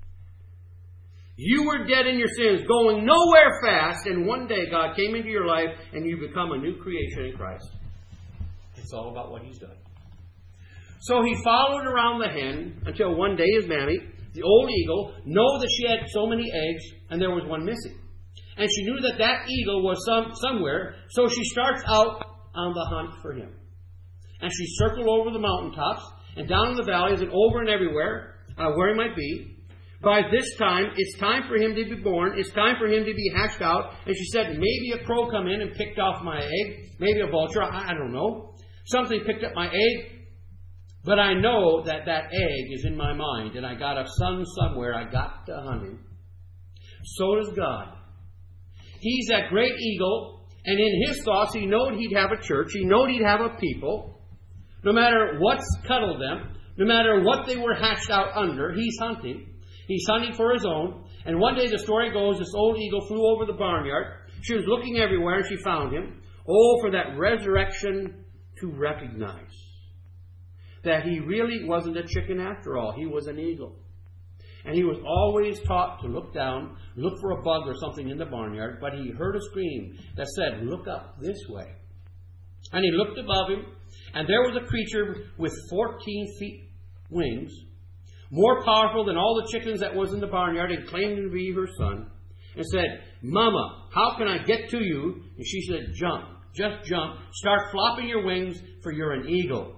You were dead in your sins, going nowhere fast, and one day God came into your life and you become a new creation in Christ. It's all about what he's done. So he followed around the hen until one day his mammy, the old eagle, knew that she had so many eggs and there was one missing. And she knew that that eagle was some, somewhere, so she starts out on the hunt for him. And she circled over the mountaintops and down in the valleys and over and everywhere uh, where he might be. By this time, it's time for him to be born. It's time for him to be hatched out. And she said, maybe a crow come in and picked off my egg. Maybe a vulture. I, I don't know. Something picked up my egg. But I know that that egg is in my mind. And I got a son somewhere. I got to hunt him. So does God. He's that great eagle. And in his thoughts, he knowed he'd have a church. He knowed he'd have a people. No matter what's cuddled them. No matter what they were hatched out under. He's hunting. He's hunting for his own. And one day the story goes, this old eagle flew over the barnyard. She was looking everywhere and she found him. Oh, for that resurrection to recognize that he really wasn't a chicken after all. He was an eagle. And he was always taught to look down, look for a bug or something in the barnyard. But he heard a scream that said, look up this way. And he looked above him. And there was a creature with fourteen feet wings, more powerful than all the chickens that was in the barnyard, and claimed to be her son, and said, Mama, how can I get to you? And she said, jump, just jump, start flopping your wings, for you're an eagle.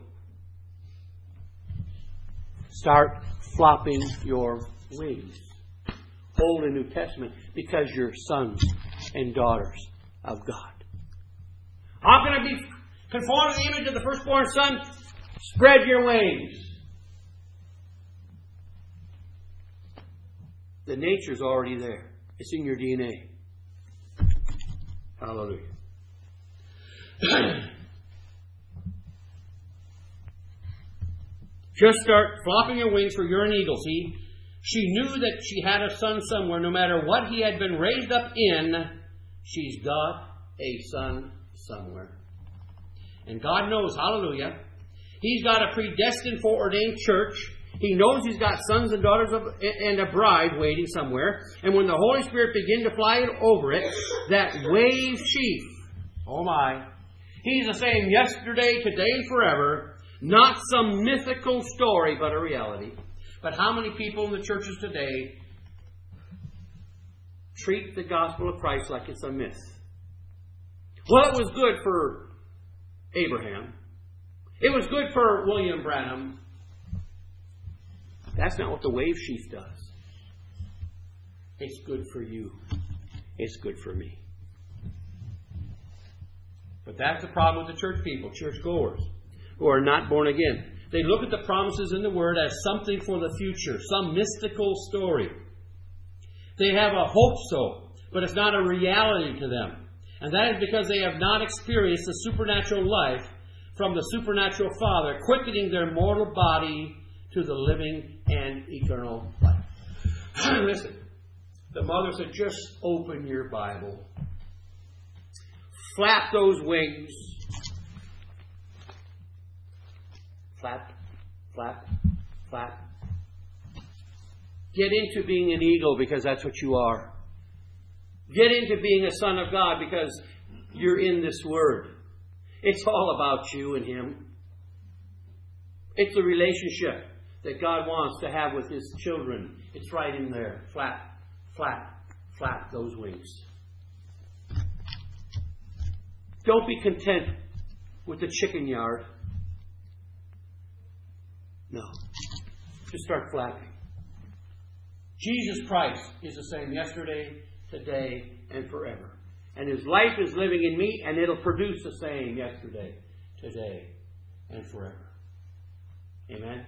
Start flopping your wings. Old and New Testament, because you're sons and daughters of God. How can I be conformed to the image of the firstborn son? Spread your wings. The nature's already there. It's in your D N A. Hallelujah. Just start flopping your wings, for you're an eagle. See, she knew that she had a son somewhere. No matter what he had been raised up in, she's got a son somewhere. And God knows, hallelujah, he's got a predestined, foreordained church. He knows he's got sons and daughters of, and a bride waiting somewhere. And when the Holy Spirit begins to fly over it, that wave sheaf, oh my, He's the same yesterday, today, and forever. Not some mythical story, but a reality. But how many people in the churches today treat the gospel of Christ like it's a myth? Well, it was good for Abraham. It was good for William Branham. That's not what the wave sheaf does. It's good for you. It's good for me. But that's the problem with the church people, churchgoers, who are not born again. They look at the promises in the Word as something for the future, some mystical story. They have a hope so, but it's not a reality to them. And that is because they have not experienced the supernatural life from the supernatural Father, quickening their mortal body to the living and eternal life. Listen, the mother said, just open your Bible. Flap those wings. Flap, flap, flap. Get into being an eagle because that's what you are. Get into being a son of God because you're in this Word. It's all about you and Him. It's a relationship that God wants to have with His children. It's right in there. Flap, flap, flap those wings. Don't be content with the chicken yard. No. Just start flapping. Jesus Christ is the same yesterday, today, and forever. And His life is living in me, and it'll produce the same yesterday, today, and forever. Amen?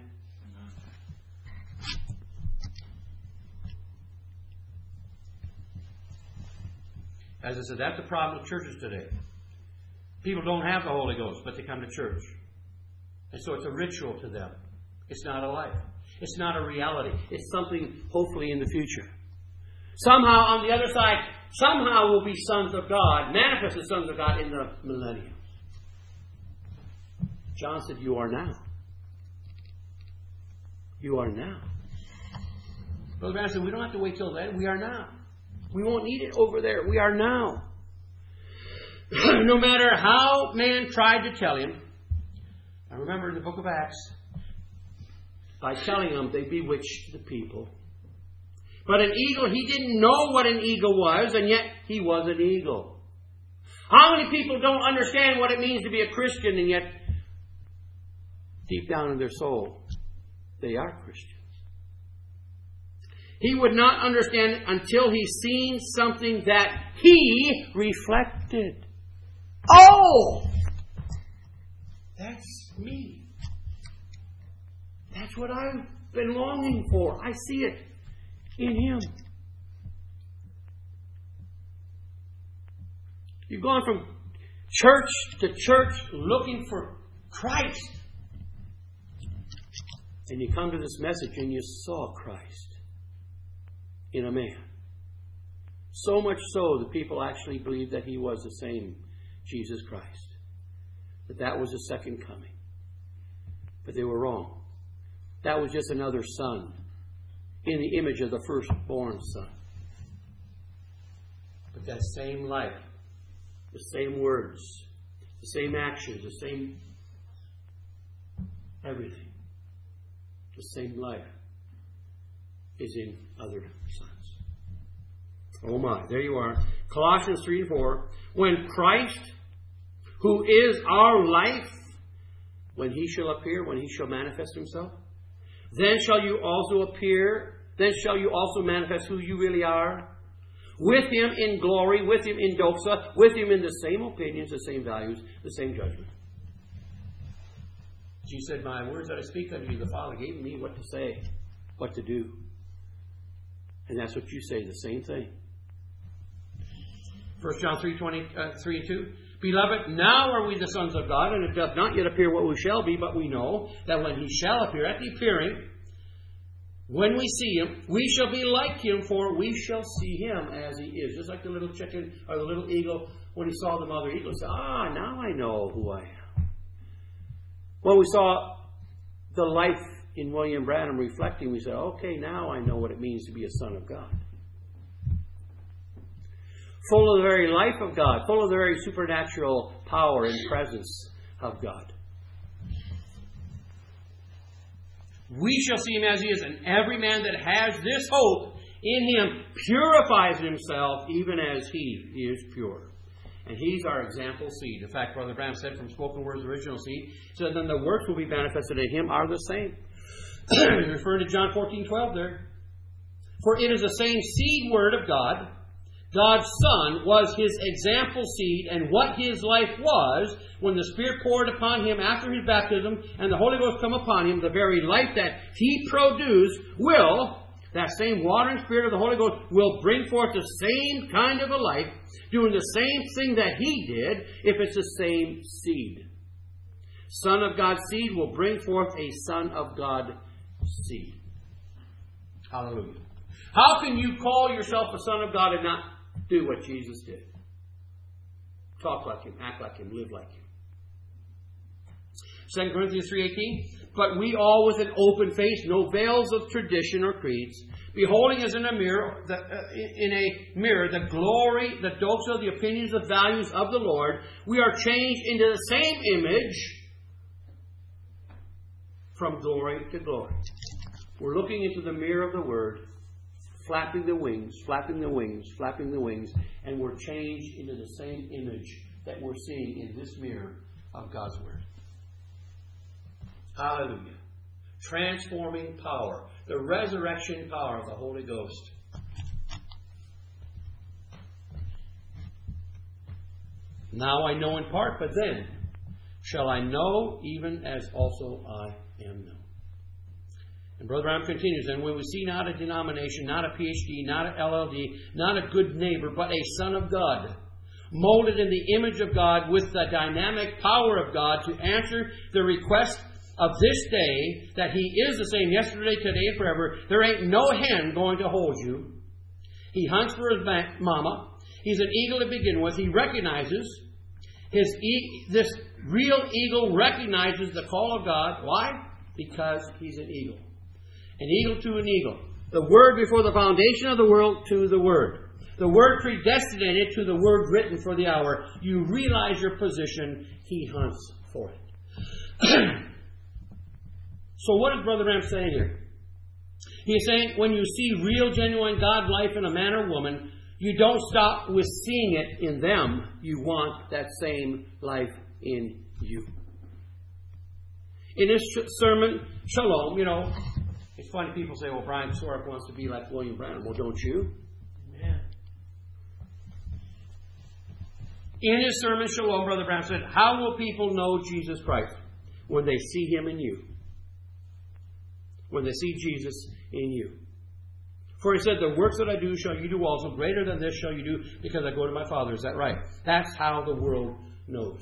As I said, that's the problem with churches today. People don't have the Holy Ghost, but they come to church. And so it's a ritual to them. It's not a life. It's not a reality. It's something hopefully in the future. Somehow on the other side, somehow we'll be sons of God, manifested sons of God in the millennium. John said, you are now. You are now. Brother Branham said, we don't have to wait till then. We are now. We won't need it over there. We are now. No matter how man tried to tell him, I remember in the book of Acts, by telling them they bewitched the people. But an eagle, he didn't know what an eagle was, and yet he was an eagle. How many people don't understand what it means to be a Christian, and yet deep down in their soul, they are Christians? He would not understand until he seen something that he reflected. Oh! That's me. That's what I've been longing for. I see it in Him. You've gone from church to church looking for Christ. And you come to this message and you saw Christ in a man. So much so that people actually believed that He was the same Jesus Christ. That that was the second coming. But they were wrong. That was just another son in the image of the firstborn son. But that same life, the same words, the same actions, the same everything, the same life is in other sons. Oh my, there you are. Colossians three and four. When Christ, who is our life, when He shall appear, when He shall manifest Himself, then shall you also appear, then shall you also manifest who you really are, with Him in glory, with Him in doxa, with Him in the same opinions, the same values, the same judgment. Jesus said, my words that I speak unto you, the Father gave me what to say, what to do. And that's what you say, the same thing. First John three, twenty, uh, three and two. Beloved, now are we the sons of God, and it doth not yet appear what we shall be, but we know that when He shall appear, at the appearing, when we see Him, we shall be like Him, for we shall see Him as He is. Just like the little chicken or the little eagle, when he saw the mother eagle, he said, ah, now I know who I am. When we saw the life in William Branham reflecting, we said, okay, now I know what it means to be a son of God. Full of the very life of God, full of the very supernatural power and presence of God. We shall see him as he is, and every man that has this hope in him purifies himself even as he is pure. And he's our example seed. In fact, Brother Branham said from Spoken Word's original seed, so then the works will be manifested in him are the same. Referring to John fourteen twelve there. For it is the same seed word of God. God's Son was his example seed, and what his life was when the Spirit poured upon him after his baptism and the Holy Ghost come upon him, the very life that he produced will, that same water and Spirit of the Holy Ghost will bring forth the same kind of a life, doing the same thing that he did if it's the same seed. Son of God's seed will bring forth a Son of God seed. Hallelujah. How can you call yourself a son of God and not do what Jesus did? Talk like him, act like him, live like him. Second Corinthians three eighteen. But we all with an open face, no veils of tradition or creeds, beholding as in a mirror, the, uh, in a mirror, the glory, the doxa, the opinions, the values of the Lord, we are changed into the same image from glory to glory. We're looking into the mirror of the Word, flapping the wings, flapping the wings, flapping the wings, and we're changed into the same image that we're seeing in this mirror of God's Word. Hallelujah. Transforming power. The resurrection power of the Holy Ghost. Now I know in part, but then shall I know even as also I am known. And Brother Branham continues, and when we see not a denomination, not a P H D, not an L L D, not a good neighbor, but a Son of God, molded in the image of God with the dynamic power of God to answer the request of this day that he is the same yesterday, today, and forever. There ain't no hen going to hold you. He hunts for his mama. He's an eagle to begin with. He recognizes his e- this real eagle recognizes the call of God. Why? Because he's an eagle. An eagle to an eagle. The Word before the foundation of the world to the Word. The Word predestinated to the Word written for the hour. You realize your position. He hunts for it. So what is Brother Branham saying here? He's saying when you see real, genuine God life in a man or woman, you don't stop with seeing it in them. You want that same life in you. In this sermon, Shalom, you know, it's funny people say, well, Brian Sorek wants to be like William Branham. Well, don't you? Amen. In his sermon, Shalom, Brother Branham said, how will people know Jesus Christ? When they see him in you. When they see Jesus in you. For he said, the works that I do shall you do also. Greater than this shall you do, because I go to my Father. Is that right? That's how the world knows.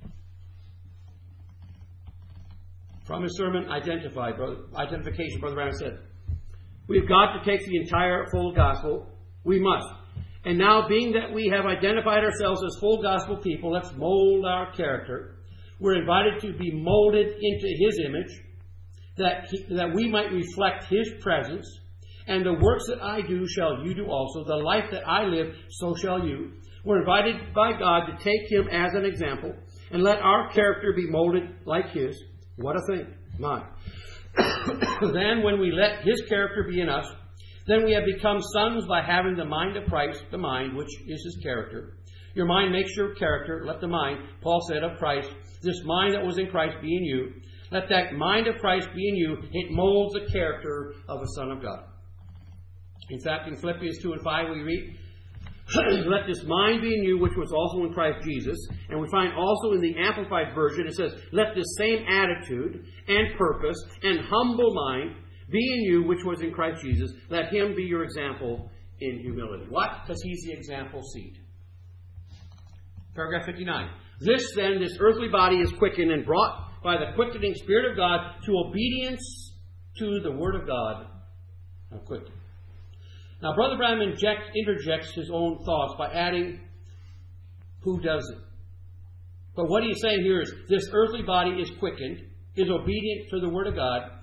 From his sermon, Identify, brother, Identification, Brother Branham said, we've got to take the entire full gospel. We must. And now, being that we have identified ourselves as full gospel people, let's mold our character. We're invited to be molded into his image, that he, that we might reflect his presence. And the works that I do shall you do also. The life that I live, so shall you. We're invited by God to take him as an example and let our character be molded like his. What a thing. My. Then when we let his character be in us, then we have become sons by having the mind of Christ, the mind, which is his character. Your mind makes your character. Let the mind, Paul said, of Christ, this mind that was in Christ be in you. Let that mind of Christ be in you. It molds the character of a son of God. In fact, in Philippians two and five we read, let this mind be in you, which was also in Christ Jesus. And we find also in the Amplified Version, it says, let this same attitude and purpose and humble mind be in you, which was in Christ Jesus. Let him be your example in humility. What? Because he's the example seed. Paragraph fifty-nine. This then, this earthly body is quickened and brought by the quickening Spirit of God to obedience to the Word of God. Now, quickly. Now, Brother Branham inject, interjects his own thoughts by adding, who does it? But what he's saying here is, this earthly body is quickened, is obedient to the Word of God,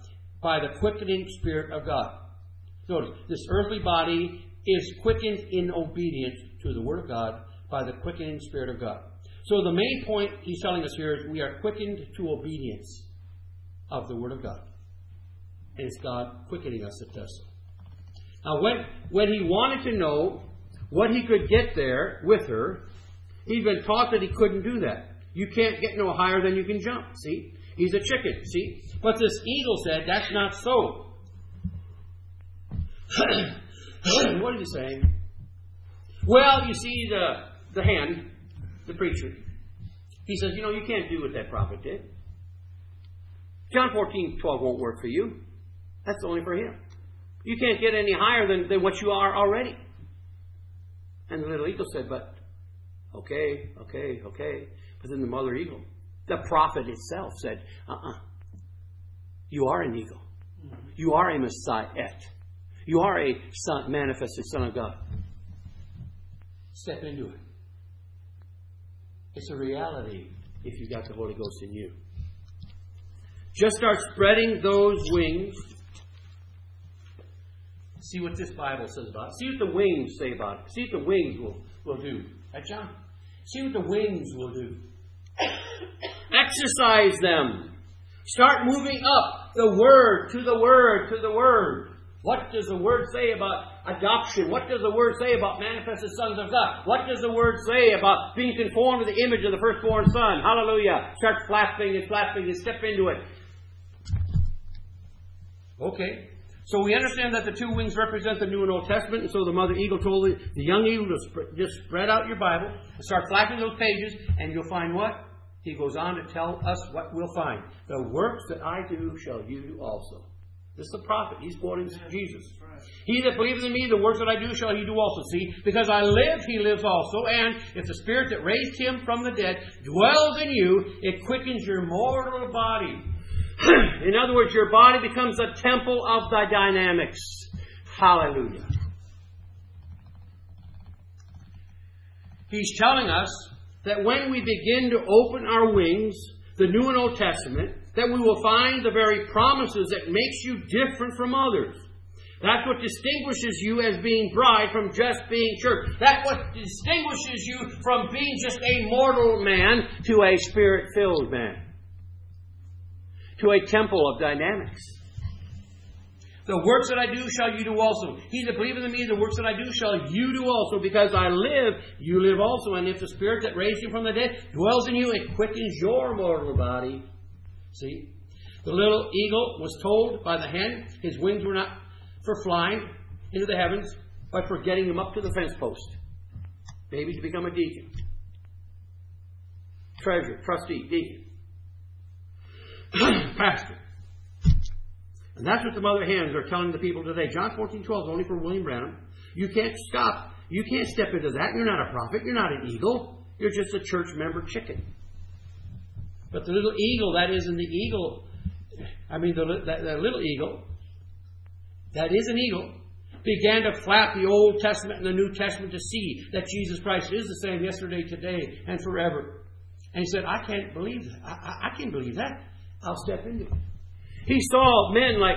by the quickening Spirit of God. Notice, this earthly body is quickened in obedience to the Word of God by the quickening Spirit of God. So the main point he's telling us here is we are quickened to obedience of the Word of God. And it's God quickening us that does so. Now, when, when he wanted to know what he could get there with her, he'd been taught that he couldn't do that. You can't get no higher than you can jump, see? He's a chicken, see? But this eagle said, that's not so. What is he saying? Well, you see the, the hen, the preacher, he says, you know, you can't do what that prophet did. John fourteen twelve won't work for you. That's only for him. You can't get any higher than, than what you are already. And the little eagle said, but, okay, okay, okay. But then the mother eagle, the prophet itself said, uh-uh. You are an eagle. You are a Messiah. You are a son, manifested Son of God. Step into it. It's a reality if you've got the Holy Ghost in you. Just start spreading those wings. See what this Bible says about it. See what the wings say about it. See what the wings will, will do. Right, John? See what the wings will do. Exercise them. Start moving up the Word to the Word to the Word. What does the Word say about adoption? What does the Word say about manifested sons of God? What does the Word say about being conformed to the image of the firstborn Son? Hallelujah. Start flapping and flapping and step into it. Okay. So we understand that the two wings represent the New and Old Testament. And so the mother eagle told the, the young eagle to sp- just spread out your Bible and start flapping those pages. And you'll find what? He goes on to tell us what we'll find. The works that I do shall you do also. This is the prophet. He's quoting Jesus. He that believeth in me, the works that I do shall he do also. See, because I live, he lives also. And if the Spirit that raised him from the dead dwells in you, it quickens your mortal body. In other words, your body becomes a temple of thy dynamics. Hallelujah. He's telling us that when we begin to open our wings, the New and Old Testament, that we will find the very promises that makes you different from others. That's what distinguishes you as being bride from just being church. That's what distinguishes you from being just a mortal man to a Spirit-filled man. To a temple of dynamics. The works that I do shall you do also. He that believeth in me, the works that I do shall you do also. Because I live, you live also. And if the Spirit that raised him from the dead dwells in you, it quickens your mortal body. See? The little eagle was told by the hen his wings were not for flying into the heavens, but for getting him up to the fence post. Maybe to become a deacon. Treasurer, trustee, deacon. Pastor. And that's what the mother hens are telling the people today. John fourteen twelve is only for William Branham. You can't stop. You can't step into that. You're not a prophet. You're not an eagle. You're just a church member chicken. But the little eagle, that isn't the eagle. I mean, the, that, that little eagle, that is an eagle, began to flap the Old Testament and the New Testament to see that Jesus Christ is the same yesterday, today, and forever. And he said, I can't believe that. I, I, I can't believe that. I'll step into it. He saw men like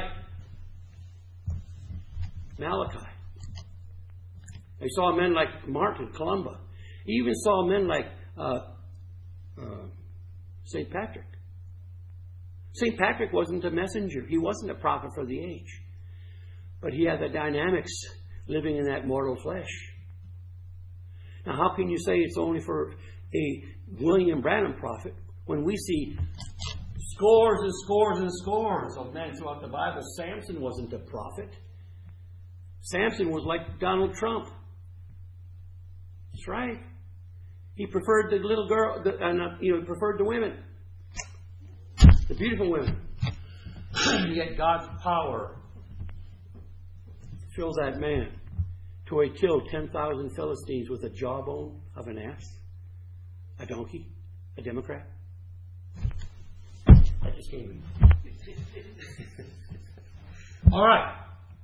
Malachi. He saw men like Martin, Columba. He even saw men like uh, uh, Saint Patrick. Saint Patrick wasn't a messenger. He wasn't a prophet for the age. But he had the dynamics living in that mortal flesh. Now, how can you say it's only for a William Branham prophet when we see scores and scores and scores of men throughout the Bible? Samson wasn't a prophet. Samson was like Donald Trump. That's right. He preferred the little girl, the, uh, you know, he preferred the women, the beautiful women. Yet God's power fills that man to he killed ten thousand Philistines with a jawbone of an ass, a donkey, a Democrat. That just came in. All right.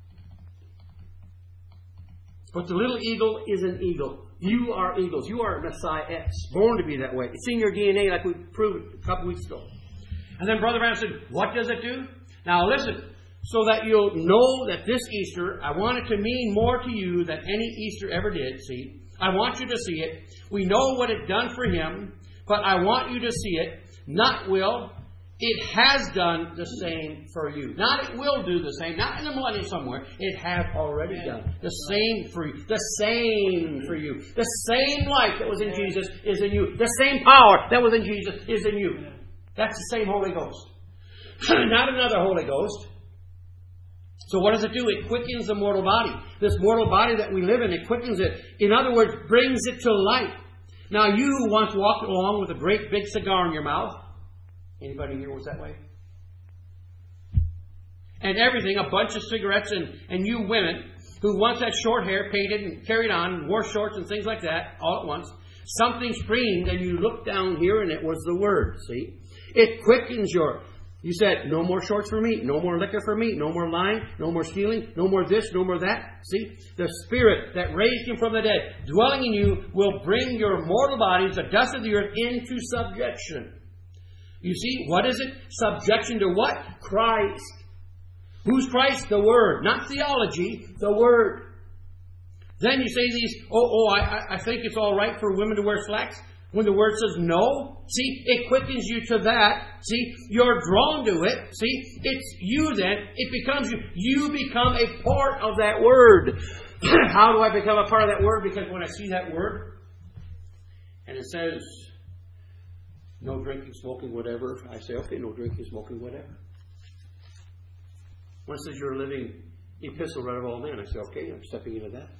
But the little eagle is an eagle. You are eagles. You are Messiah X, born to be that way. It's in your D N A, like we proved a couple weeks ago. And then Brother Branham said, what does it do? Now listen, so that you'll know that this Easter, I want it to mean more to you than any Easter ever did, see. I want you to see it. We know what it done for Him, but I want you to see it. Not will. It has done the same for you. Not it will do the same. Not in the millennium somewhere. It has already done the same for you. The same for you. The same life that was in Jesus is in you. The same power that was in Jesus is in you. That's the same Holy Ghost. Not another Holy Ghost. So what does it do? It quickens the mortal body. This mortal body that we live in, it quickens it. In other words, brings it to life. Now you once walked along with a great big cigar in your mouth. Anybody here was that way? And everything, a bunch of cigarettes, and, and you women who once had short hair, painted and carried on, wore shorts and things like that, all at once. Something screamed and you looked down here and it was the Word, see? It quickens your... You said, no more shorts for me, no more liquor for me, no more lying, no more stealing, no more this, no more that. See? The Spirit that raised Him from the dead, dwelling in you, will bring your mortal bodies, the dust of the earth, into subjection. You see, what is it? Subjection to what? Christ. Who's Christ? The Word. Not theology, the Word. Then you say these, oh, oh, I, I think it's all right for women to wear slacks. When the Word says no, see, it quickens you to that. See, you're drawn to it. See, it's you then. It becomes you. You become a part of that Word. How do I become a part of that Word? Because when I see that Word, and it says, no drinking, smoking, whatever, I say, okay, no drinking, smoking, whatever. When it says you're a living epistle read of all men, I say, okay, I'm stepping into that.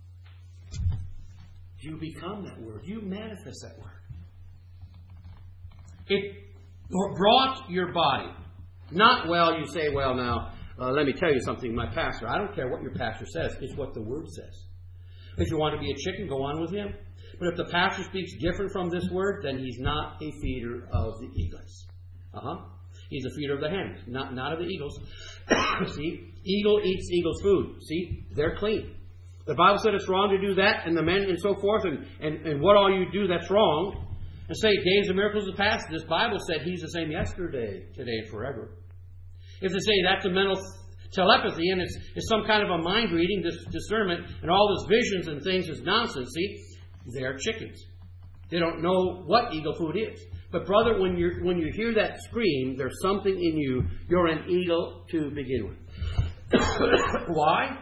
You become that Word. You manifest that Word. It brought your body. Not, well, you say, well, now, uh, let me tell you something, my pastor. I don't care what your pastor says. It's what the Word says. If you want to be a chicken, go on with him. But if the pastor speaks different from this Word, then he's not a feeder of the eagles. Uh-huh. He's a feeder of the hens, not, not of the eagles. See? Eagle eats eagle's food. See? They're clean. The Bible said it's wrong to do that, and the men and so forth, and, and, and what all you do that's wrong. And say, days of miracles have passed. This Bible said He's the same yesterday, today, and forever. If they say that's a mental telepathy, and it's, it's some kind of a mind reading, this discernment, and all this visions and things is nonsense, see, they are chickens. They don't know what eagle food is. But brother, when you when you hear that scream, there's something in you. You're an eagle to begin with. Why?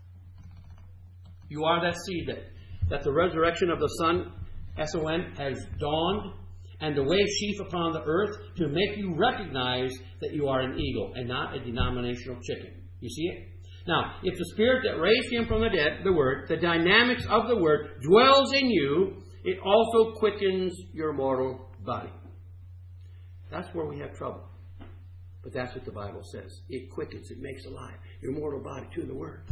You are that seed that, that the resurrection of the Son, S O N, has dawned, and the wave sheaf upon the earth to make you recognize that you are an eagle and not a denominational chicken. You see it? Now, if the Spirit that raised Him from the dead, the Word, the dynamics of the Word, dwells in you, it also quickens your mortal body. That's where we have trouble. But that's what the Bible says. It quickens, it makes alive your mortal body to the Word.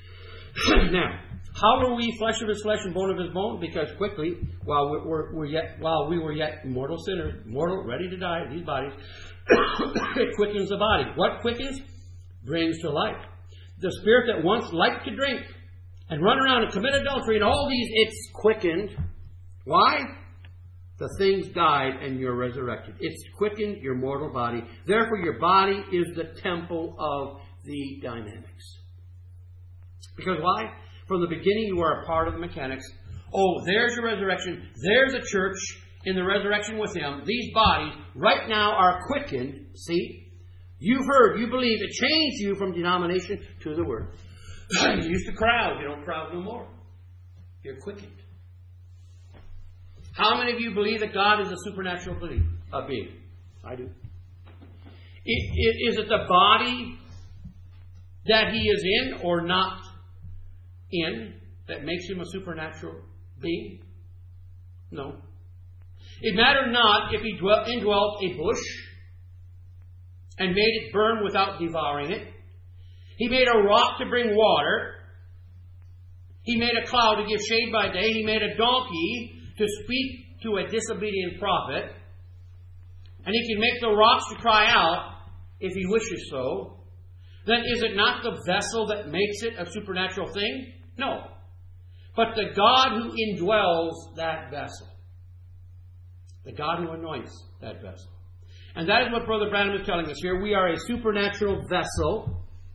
Now, how were we flesh of His flesh and bone of His bone? Because quickly, while we were, were yet, while we were yet mortal sinners, mortal, ready to die, these bodies, it quickens the body. What quickens? Brings to life. The spirit that once liked to drink and run around and commit adultery and all these, it's quickened. Why? The things died and you're resurrected. It's quickened your mortal body. Therefore, your body is the temple of the dynamics. Because why? From the beginning, you are a part of the mechanics. Oh, there's your resurrection. There's a church in the resurrection with Him. These bodies right now are quickened. See? You've heard, you believe. It changed you from denomination to the Word. You used to crowd. You don't crowd no more. You're quickened. How many of you believe that God is a supernatural being? A being? I do. It, it, is it the body that He is in or not in that makes Him a supernatural being? No. It mattered not if He dwelt, indwelt a bush and made it burn without devouring it. He made a rock to bring water. He made a cloud to give shade by day. He made a donkey to speak to a disobedient prophet. And He can make the rocks to cry out if He wishes so. Then is it not the vessel that makes it a supernatural thing? No. But the God who indwells that vessel. The God who anoints that vessel. And that is what Brother Branham is telling us here. We are a supernatural vessel.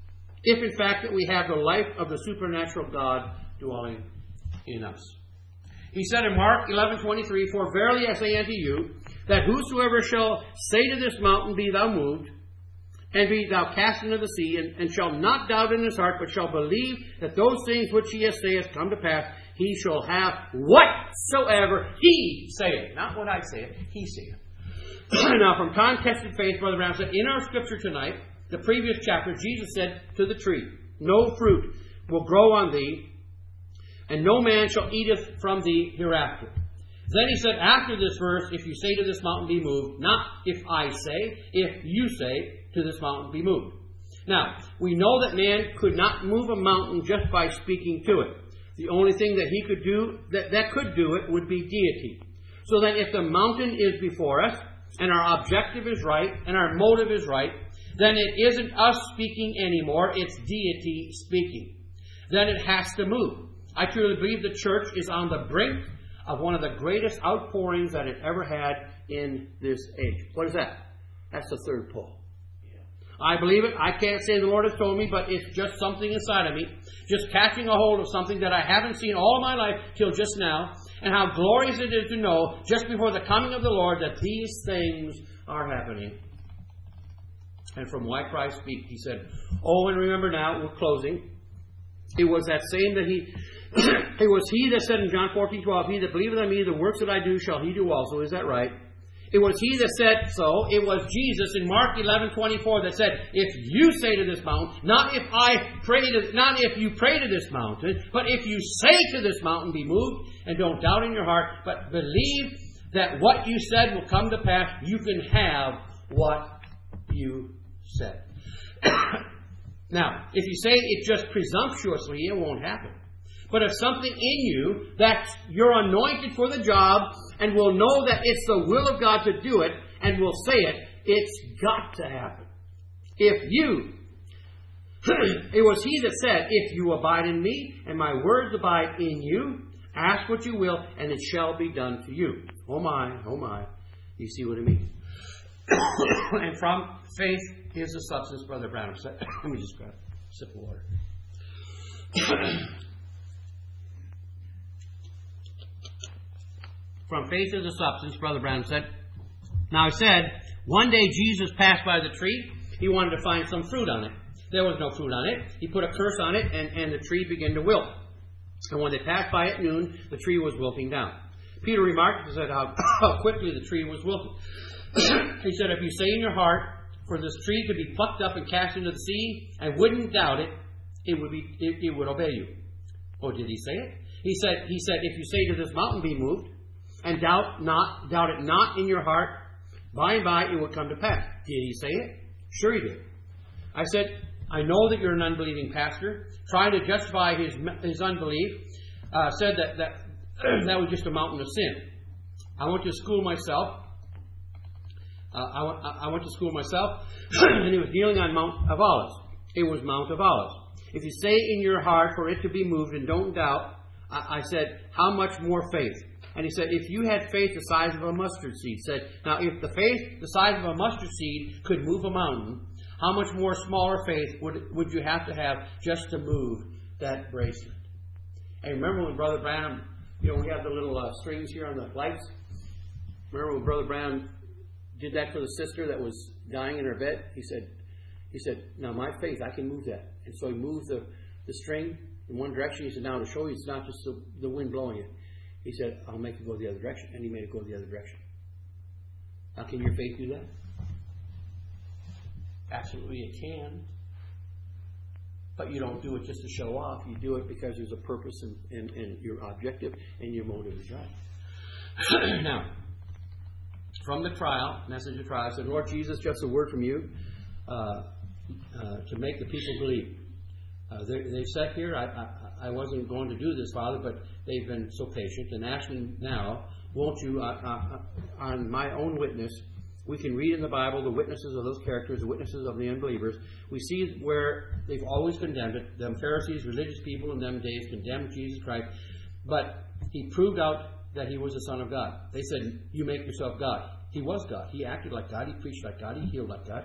if in fact that we have the life of the supernatural God dwelling in us. He said in Mark eleven twenty-three, For verily I say unto you, that whosoever shall say to this mountain, Be thou moved, and be thou cast into the sea, and, and shall not doubt in his heart, but shall believe that those things which he hath saith come to pass, he shall have whatsoever he saith. Not what I say, he saith. Now, from time-tested faith, Brother Brown said, in our scripture tonight, the previous chapter, Jesus said to the tree, No fruit will grow on thee, and no man shall eateth from thee hereafter. Then he said, after this verse, if you say to this mountain, Be moved, not if I say, if you say to this mountain, Be moved. Now, we know that man could not move a mountain just by speaking to it. The only thing that he could do, that, that could do it, would be deity. So then if the mountain is before us, and our objective is right, and our motive is right, then it isn't us speaking anymore, it's deity speaking. Then it has to move. I truly believe the church is on the brink of one of the greatest outpourings that it ever had in this age. What is that? That's the third pull. I believe it. I can't say the Lord has told me, but it's just something inside of me. Just catching a hold of something that I haven't seen all my life till just now. And how glorious it is to know, just before the coming of the Lord, that these things are happening. And from Why Christ Speak, he said, Oh, and remember now, we're closing. It was that same that he... it was he that said in John fourteen twelve, He that believeth on me, the works that I do shall he do also. Is that right? It was he that said so. It was Jesus in Mark eleven twenty-four that said, If you say to this mountain, not if I pray to, not if you pray to this mountain, but if you say to this mountain, Be moved, and don't doubt in your heart, but believe that what you said will come to pass, you can have what you said. Now, if you say it just presumptuously, it won't happen. But if something in you that you're anointed for the job and will know that it's the will of God to do it and will say it, it's got to happen. If you, it was he that said, If you abide in me and my words abide in you, ask what you will and it shall be done to you. Oh my, oh my. You see what it means. And from faith is the substance, Brother Branham said. Let me just grab a sip of water. From faith is the substance, Brother Branham said. Now, I said, one day Jesus passed by the tree. He wanted to find some fruit on it. There was no fruit on it. He put a curse on it, and, and the tree began to wilt. And when they passed by at noon, the tree was wilting down. Peter remarked and said how, how quickly the tree was wilting. He said, if you say in your heart, for this tree to be plucked up and cast into the sea, and wouldn't doubt it, it would be it, it would obey you. Oh, did he say it? He said, he said, if you say to this mountain, be moved, and doubt not, doubt it not in your heart, by and by it will come to pass. Did he say it? Sure he did. I said, I know that you're an unbelieving pastor, trying to justify his his unbelief, uh, said that, that that was just a mountain of sin. I went to school myself. Uh, I, went, I went to school myself, and he was dealing on Mount of Olives. It was Mount of Olives. If you say in your heart for it to be moved and don't doubt, I, I said, how much more faith? And he said, if you had faith the size of a mustard seed, said, now if the faith the size of a mustard seed could move a mountain, how much more smaller faith would would you have to have just to move that bracelet? And remember when Brother Branham, you know, we have the little uh, strings here on the lights. Remember when Brother Branham did that for the sister that was dying in her bed? He said, he said, now my faith, I can move that. And so he moved the, the string in one direction. He said, now to show you it's not just the, the wind blowing it. He said, I'll make it go the other direction. And he made it go the other direction. Now, can your faith do that? Absolutely it can. But you don't do it just to show off. You do it because there's a purpose and, and, and your objective and your motive is right. Now, from the trial, message of trial, I said, Lord Jesus, just a word from you uh, uh, to make the people believe. Uh, they, they sat here. I, I, I wasn't going to do this, Father, but they've been so patient. And asking now, won't you, uh, uh, on my own witness, we can read in the Bible the witnesses of those characters, the witnesses of the unbelievers. We see where they've always condemned it. Them Pharisees, religious people in them days condemned Jesus Christ. But he proved out that he was the Son of God. They said, you make yourself God. He was God. He acted like God. He preached like God. He healed like God.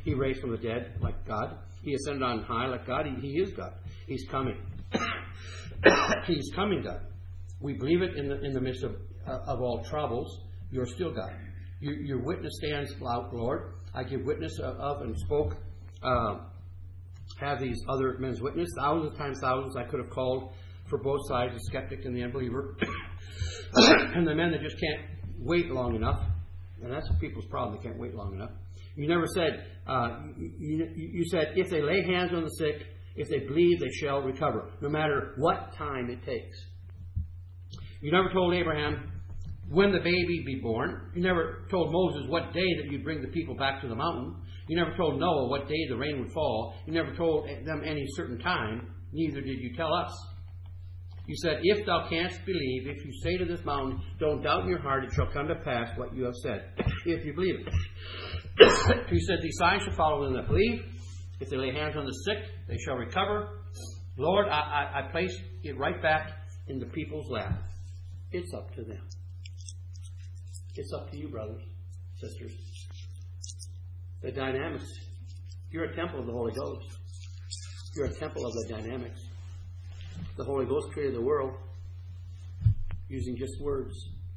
He raised from the dead like God. He ascended on high like God. He, he is God. He's coming. He's coming, God. We believe it in the in the midst of uh, of all troubles. You're still God. You, your witness stands out, Lord. I give witness of, of and spoke. Uh, have these other men's witness. Thousands times thousands I could have called for both sides, the skeptic and the unbeliever. And the men that just can't wait long enough. And that's people's problem. They can't wait long enough. You never said, uh, you, you, you said, if they lay hands on the sick, if they believe, they shall recover, no matter what time it takes. You never told Abraham when the baby be born. You never told Moses what day that you'd bring the people back to the mountain. You never told Noah what day the rain would fall. You never told them any certain time. Neither did you tell us. You said, if thou canst believe, if you say to this mountain, don't doubt in your heart, it shall come to pass what you have said, if you believe it. You said, these signs shall follow them that believe. If they lay hands on the sick, they shall recover. Lord, I, I, I place it right back in the people's lap. It's up to them. It's up to you, brothers, sisters. The dynamics. You're a temple of the Holy Ghost. You're a temple of the dynamics. The Holy Ghost created the world using just words.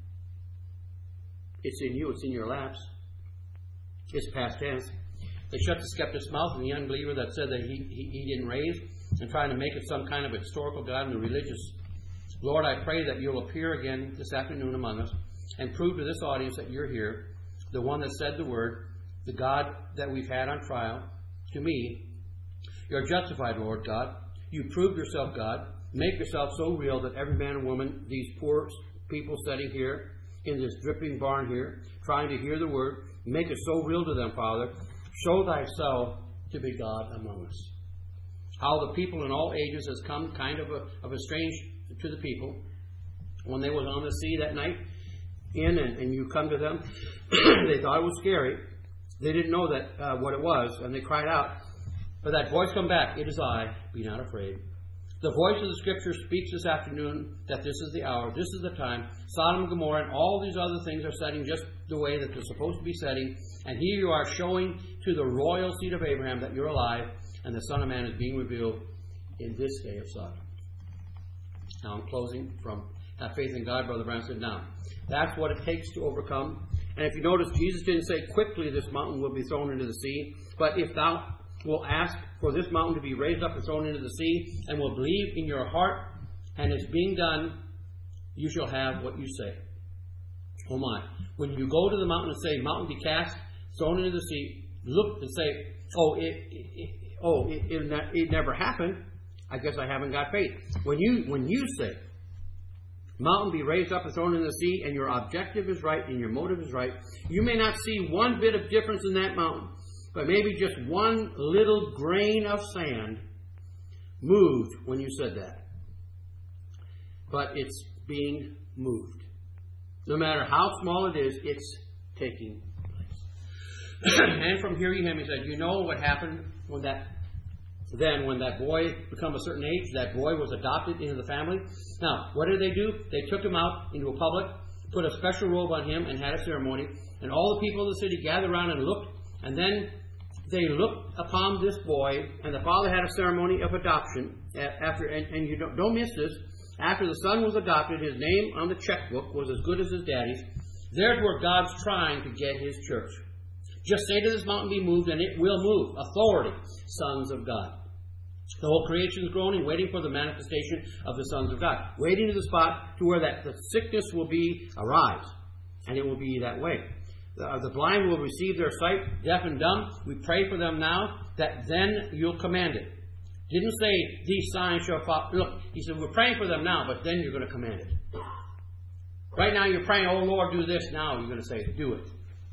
It's in you. It's in your laps. It's past tense. They shut the skeptic's mouth and the unbeliever that said that he, he, he didn't raise and trying to make it some kind of a historical God and a religious. Lord, I pray that you'll appear again this afternoon among us and prove to this audience that you're here, the one that said the word, the God that we've had on trial, to me. You're justified, Lord God. You proved yourself, God. Make yourself so real that every man and woman, these poor people sitting here in this dripping barn here, trying to hear the word, make it so real to them, Father. Show thyself to be God among us. How the people in all ages has come kind of a, of a strange to the people. When they was on the sea that night, in and, and you come to them, they thought it was scary. They didn't know that uh, what it was, and they cried out. But that voice come back, it is I, be not afraid. The voice of the Scripture speaks this afternoon that this is the hour, this is the time. Sodom and Gomorrah and all these other things are setting just the way that they're supposed to be setting. And here you are showing to the royal seed of Abraham that you're alive and the Son of Man is being revealed in this day of Sodom. Now I'm closing from Have Faith in God, Brother Brown said. Now, that's what it takes to overcome. And if you notice, Jesus didn't say quickly this mountain will be thrown into the sea. But if thou will ask for this mountain to be raised up and thrown into the sea, and will believe in your heart, and it's being done, you shall have what you say. Oh my. When you go to the mountain and say, mountain be cast, thrown into the sea, look and say, oh, it, it, it oh, it, it, it never happened. I guess I haven't got faith. When you when you say, mountain be raised up and thrown into the sea, and your objective is right and your motive is right, you may not see one bit of difference in that mountain, but maybe just one little grain of sand moved when you said that. But it's being moved. No matter how small it is, it's taking place. And from here you hear me say, you know what happened when that then when that boy became a certain age, that boy was adopted into the family. Now, what did they do? They took him out into a public, put a special robe on him, and had a ceremony. And all the people of the city gathered around and looked. And then they looked upon this boy, and the father had a ceremony of adoption. After, and, and you don't, don't miss this. After the son was adopted, his name on the checkbook was as good as his daddy's. There's where God's trying to get his church. Just say to this mountain, be moved, and it will move. Authority, sons of God. The whole creation is groaning, waiting for the manifestation of the sons of God. Waiting to the spot to where that the sickness will be arise. And it will be that way. The, the blind will receive their sight, deaf and dumb. We pray for them now, that then you'll command it. Didn't say, these signs shall follow. Look, he said, we're praying for them now, but then you're going to command it. Right now you're praying, oh Lord, do this. Now you're going to say, do it.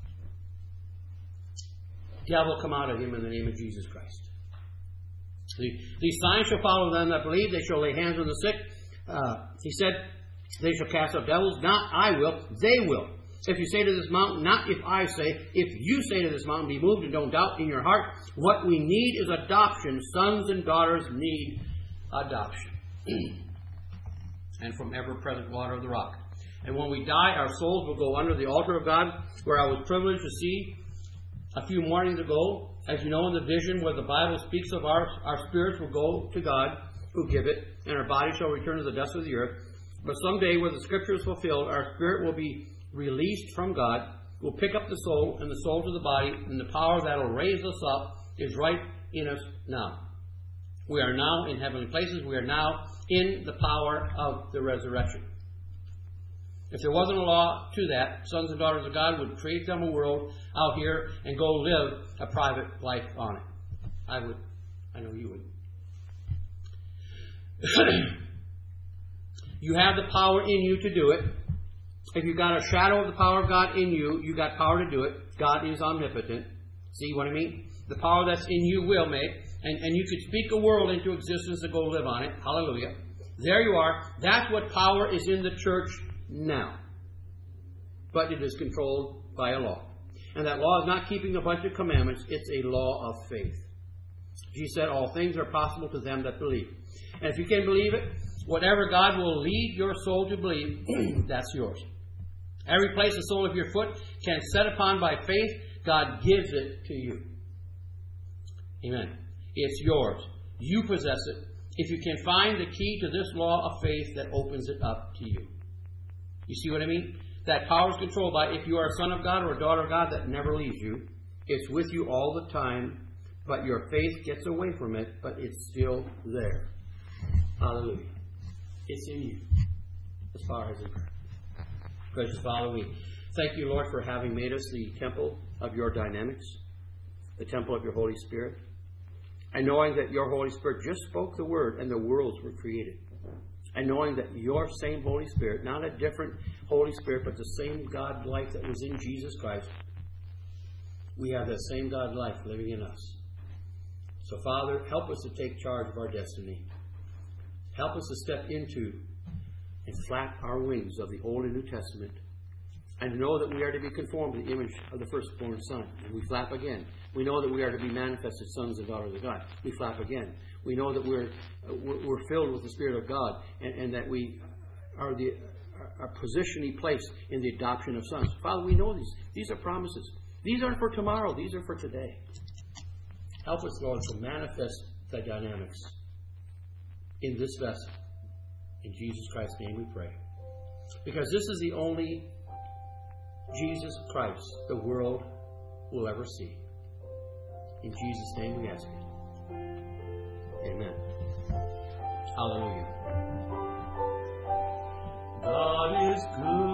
Devil, come out of him in the name of Jesus Christ. These signs shall follow them that believe. They shall lay hands on the sick. Uh, he said, they shall cast out devils. Not I will, they will. If you say to this mountain, not if I say, if you say to this mountain, be moved, and don't doubt in your heart. What we need is adoption. Sons and daughters need adoption. And from ever-present water of the rock. And when we die, our souls will go under the altar of God, where I was privileged to see a few mornings ago, as you know, in the vision where the Bible speaks of our, our spirits will go to God who give it, and our body shall return to the dust of the earth. But someday, where the Scripture is fulfilled, our spirit will be released from God, will pick up the soul, and the soul to the body, and the power that will raise us up is right in us now. We are now in heavenly places. We are now in the power of the resurrection. If there wasn't a law to that, sons and daughters of God would create them a world out here and go live a private life on it. I would. I know you would. You have the power in you to do it. If you've got a shadow of the power of God in you, you've got power to do it. God is omnipotent. See what I mean? The power that's in you will make. And, and you could speak a world into existence and go live on it. Hallelujah. There you are. That's what power is in the church now. But it is controlled by a law. And that law is not keeping a bunch of commandments. It's a law of faith. Jesus said, all things are possible to them that believe. And if you can believe it, whatever God will lead your soul to believe, that's yours. Every place the sole of your foot can set upon by faith, God gives it to you. Amen. It's yours. You possess it. If you can find the key to this law of faith that opens it up to you. You see what I mean? That power is controlled by, if you are a son of God or a daughter of God, that never leaves you. It's with you all the time, but your faith gets away from it, but it's still there. Hallelujah. It's in you. As far as it is. Gracious Father, we thank you, Lord, for having made us the temple of your dynamics, the temple of your Holy Spirit, and knowing that your Holy Spirit just spoke the word and the worlds were created. And knowing that your same Holy Spirit, not a different Holy Spirit, but the same God life that was in Jesus Christ, we have that same God life living in us. So, Father, help us to take charge of our destiny. Help us to step into and flap our wings of the Old and New Testament, and to know that we are to be conformed to the image of the firstborn Son. And we flap again. We know that we are to be manifested sons and daughters of God. We flap again. We know that we're we're filled with the Spirit of God, and, and that we are the are positionally placed in the adoption of sons. Father, we know these. These are promises. These aren't for tomorrow. These are for today. Help us, Lord, to manifest the dynamics in this vessel. In Jesus Christ's name we pray. Because this is the only Jesus Christ the world will ever see. In Jesus' name we ask it. Amen. Hallelujah. God is good.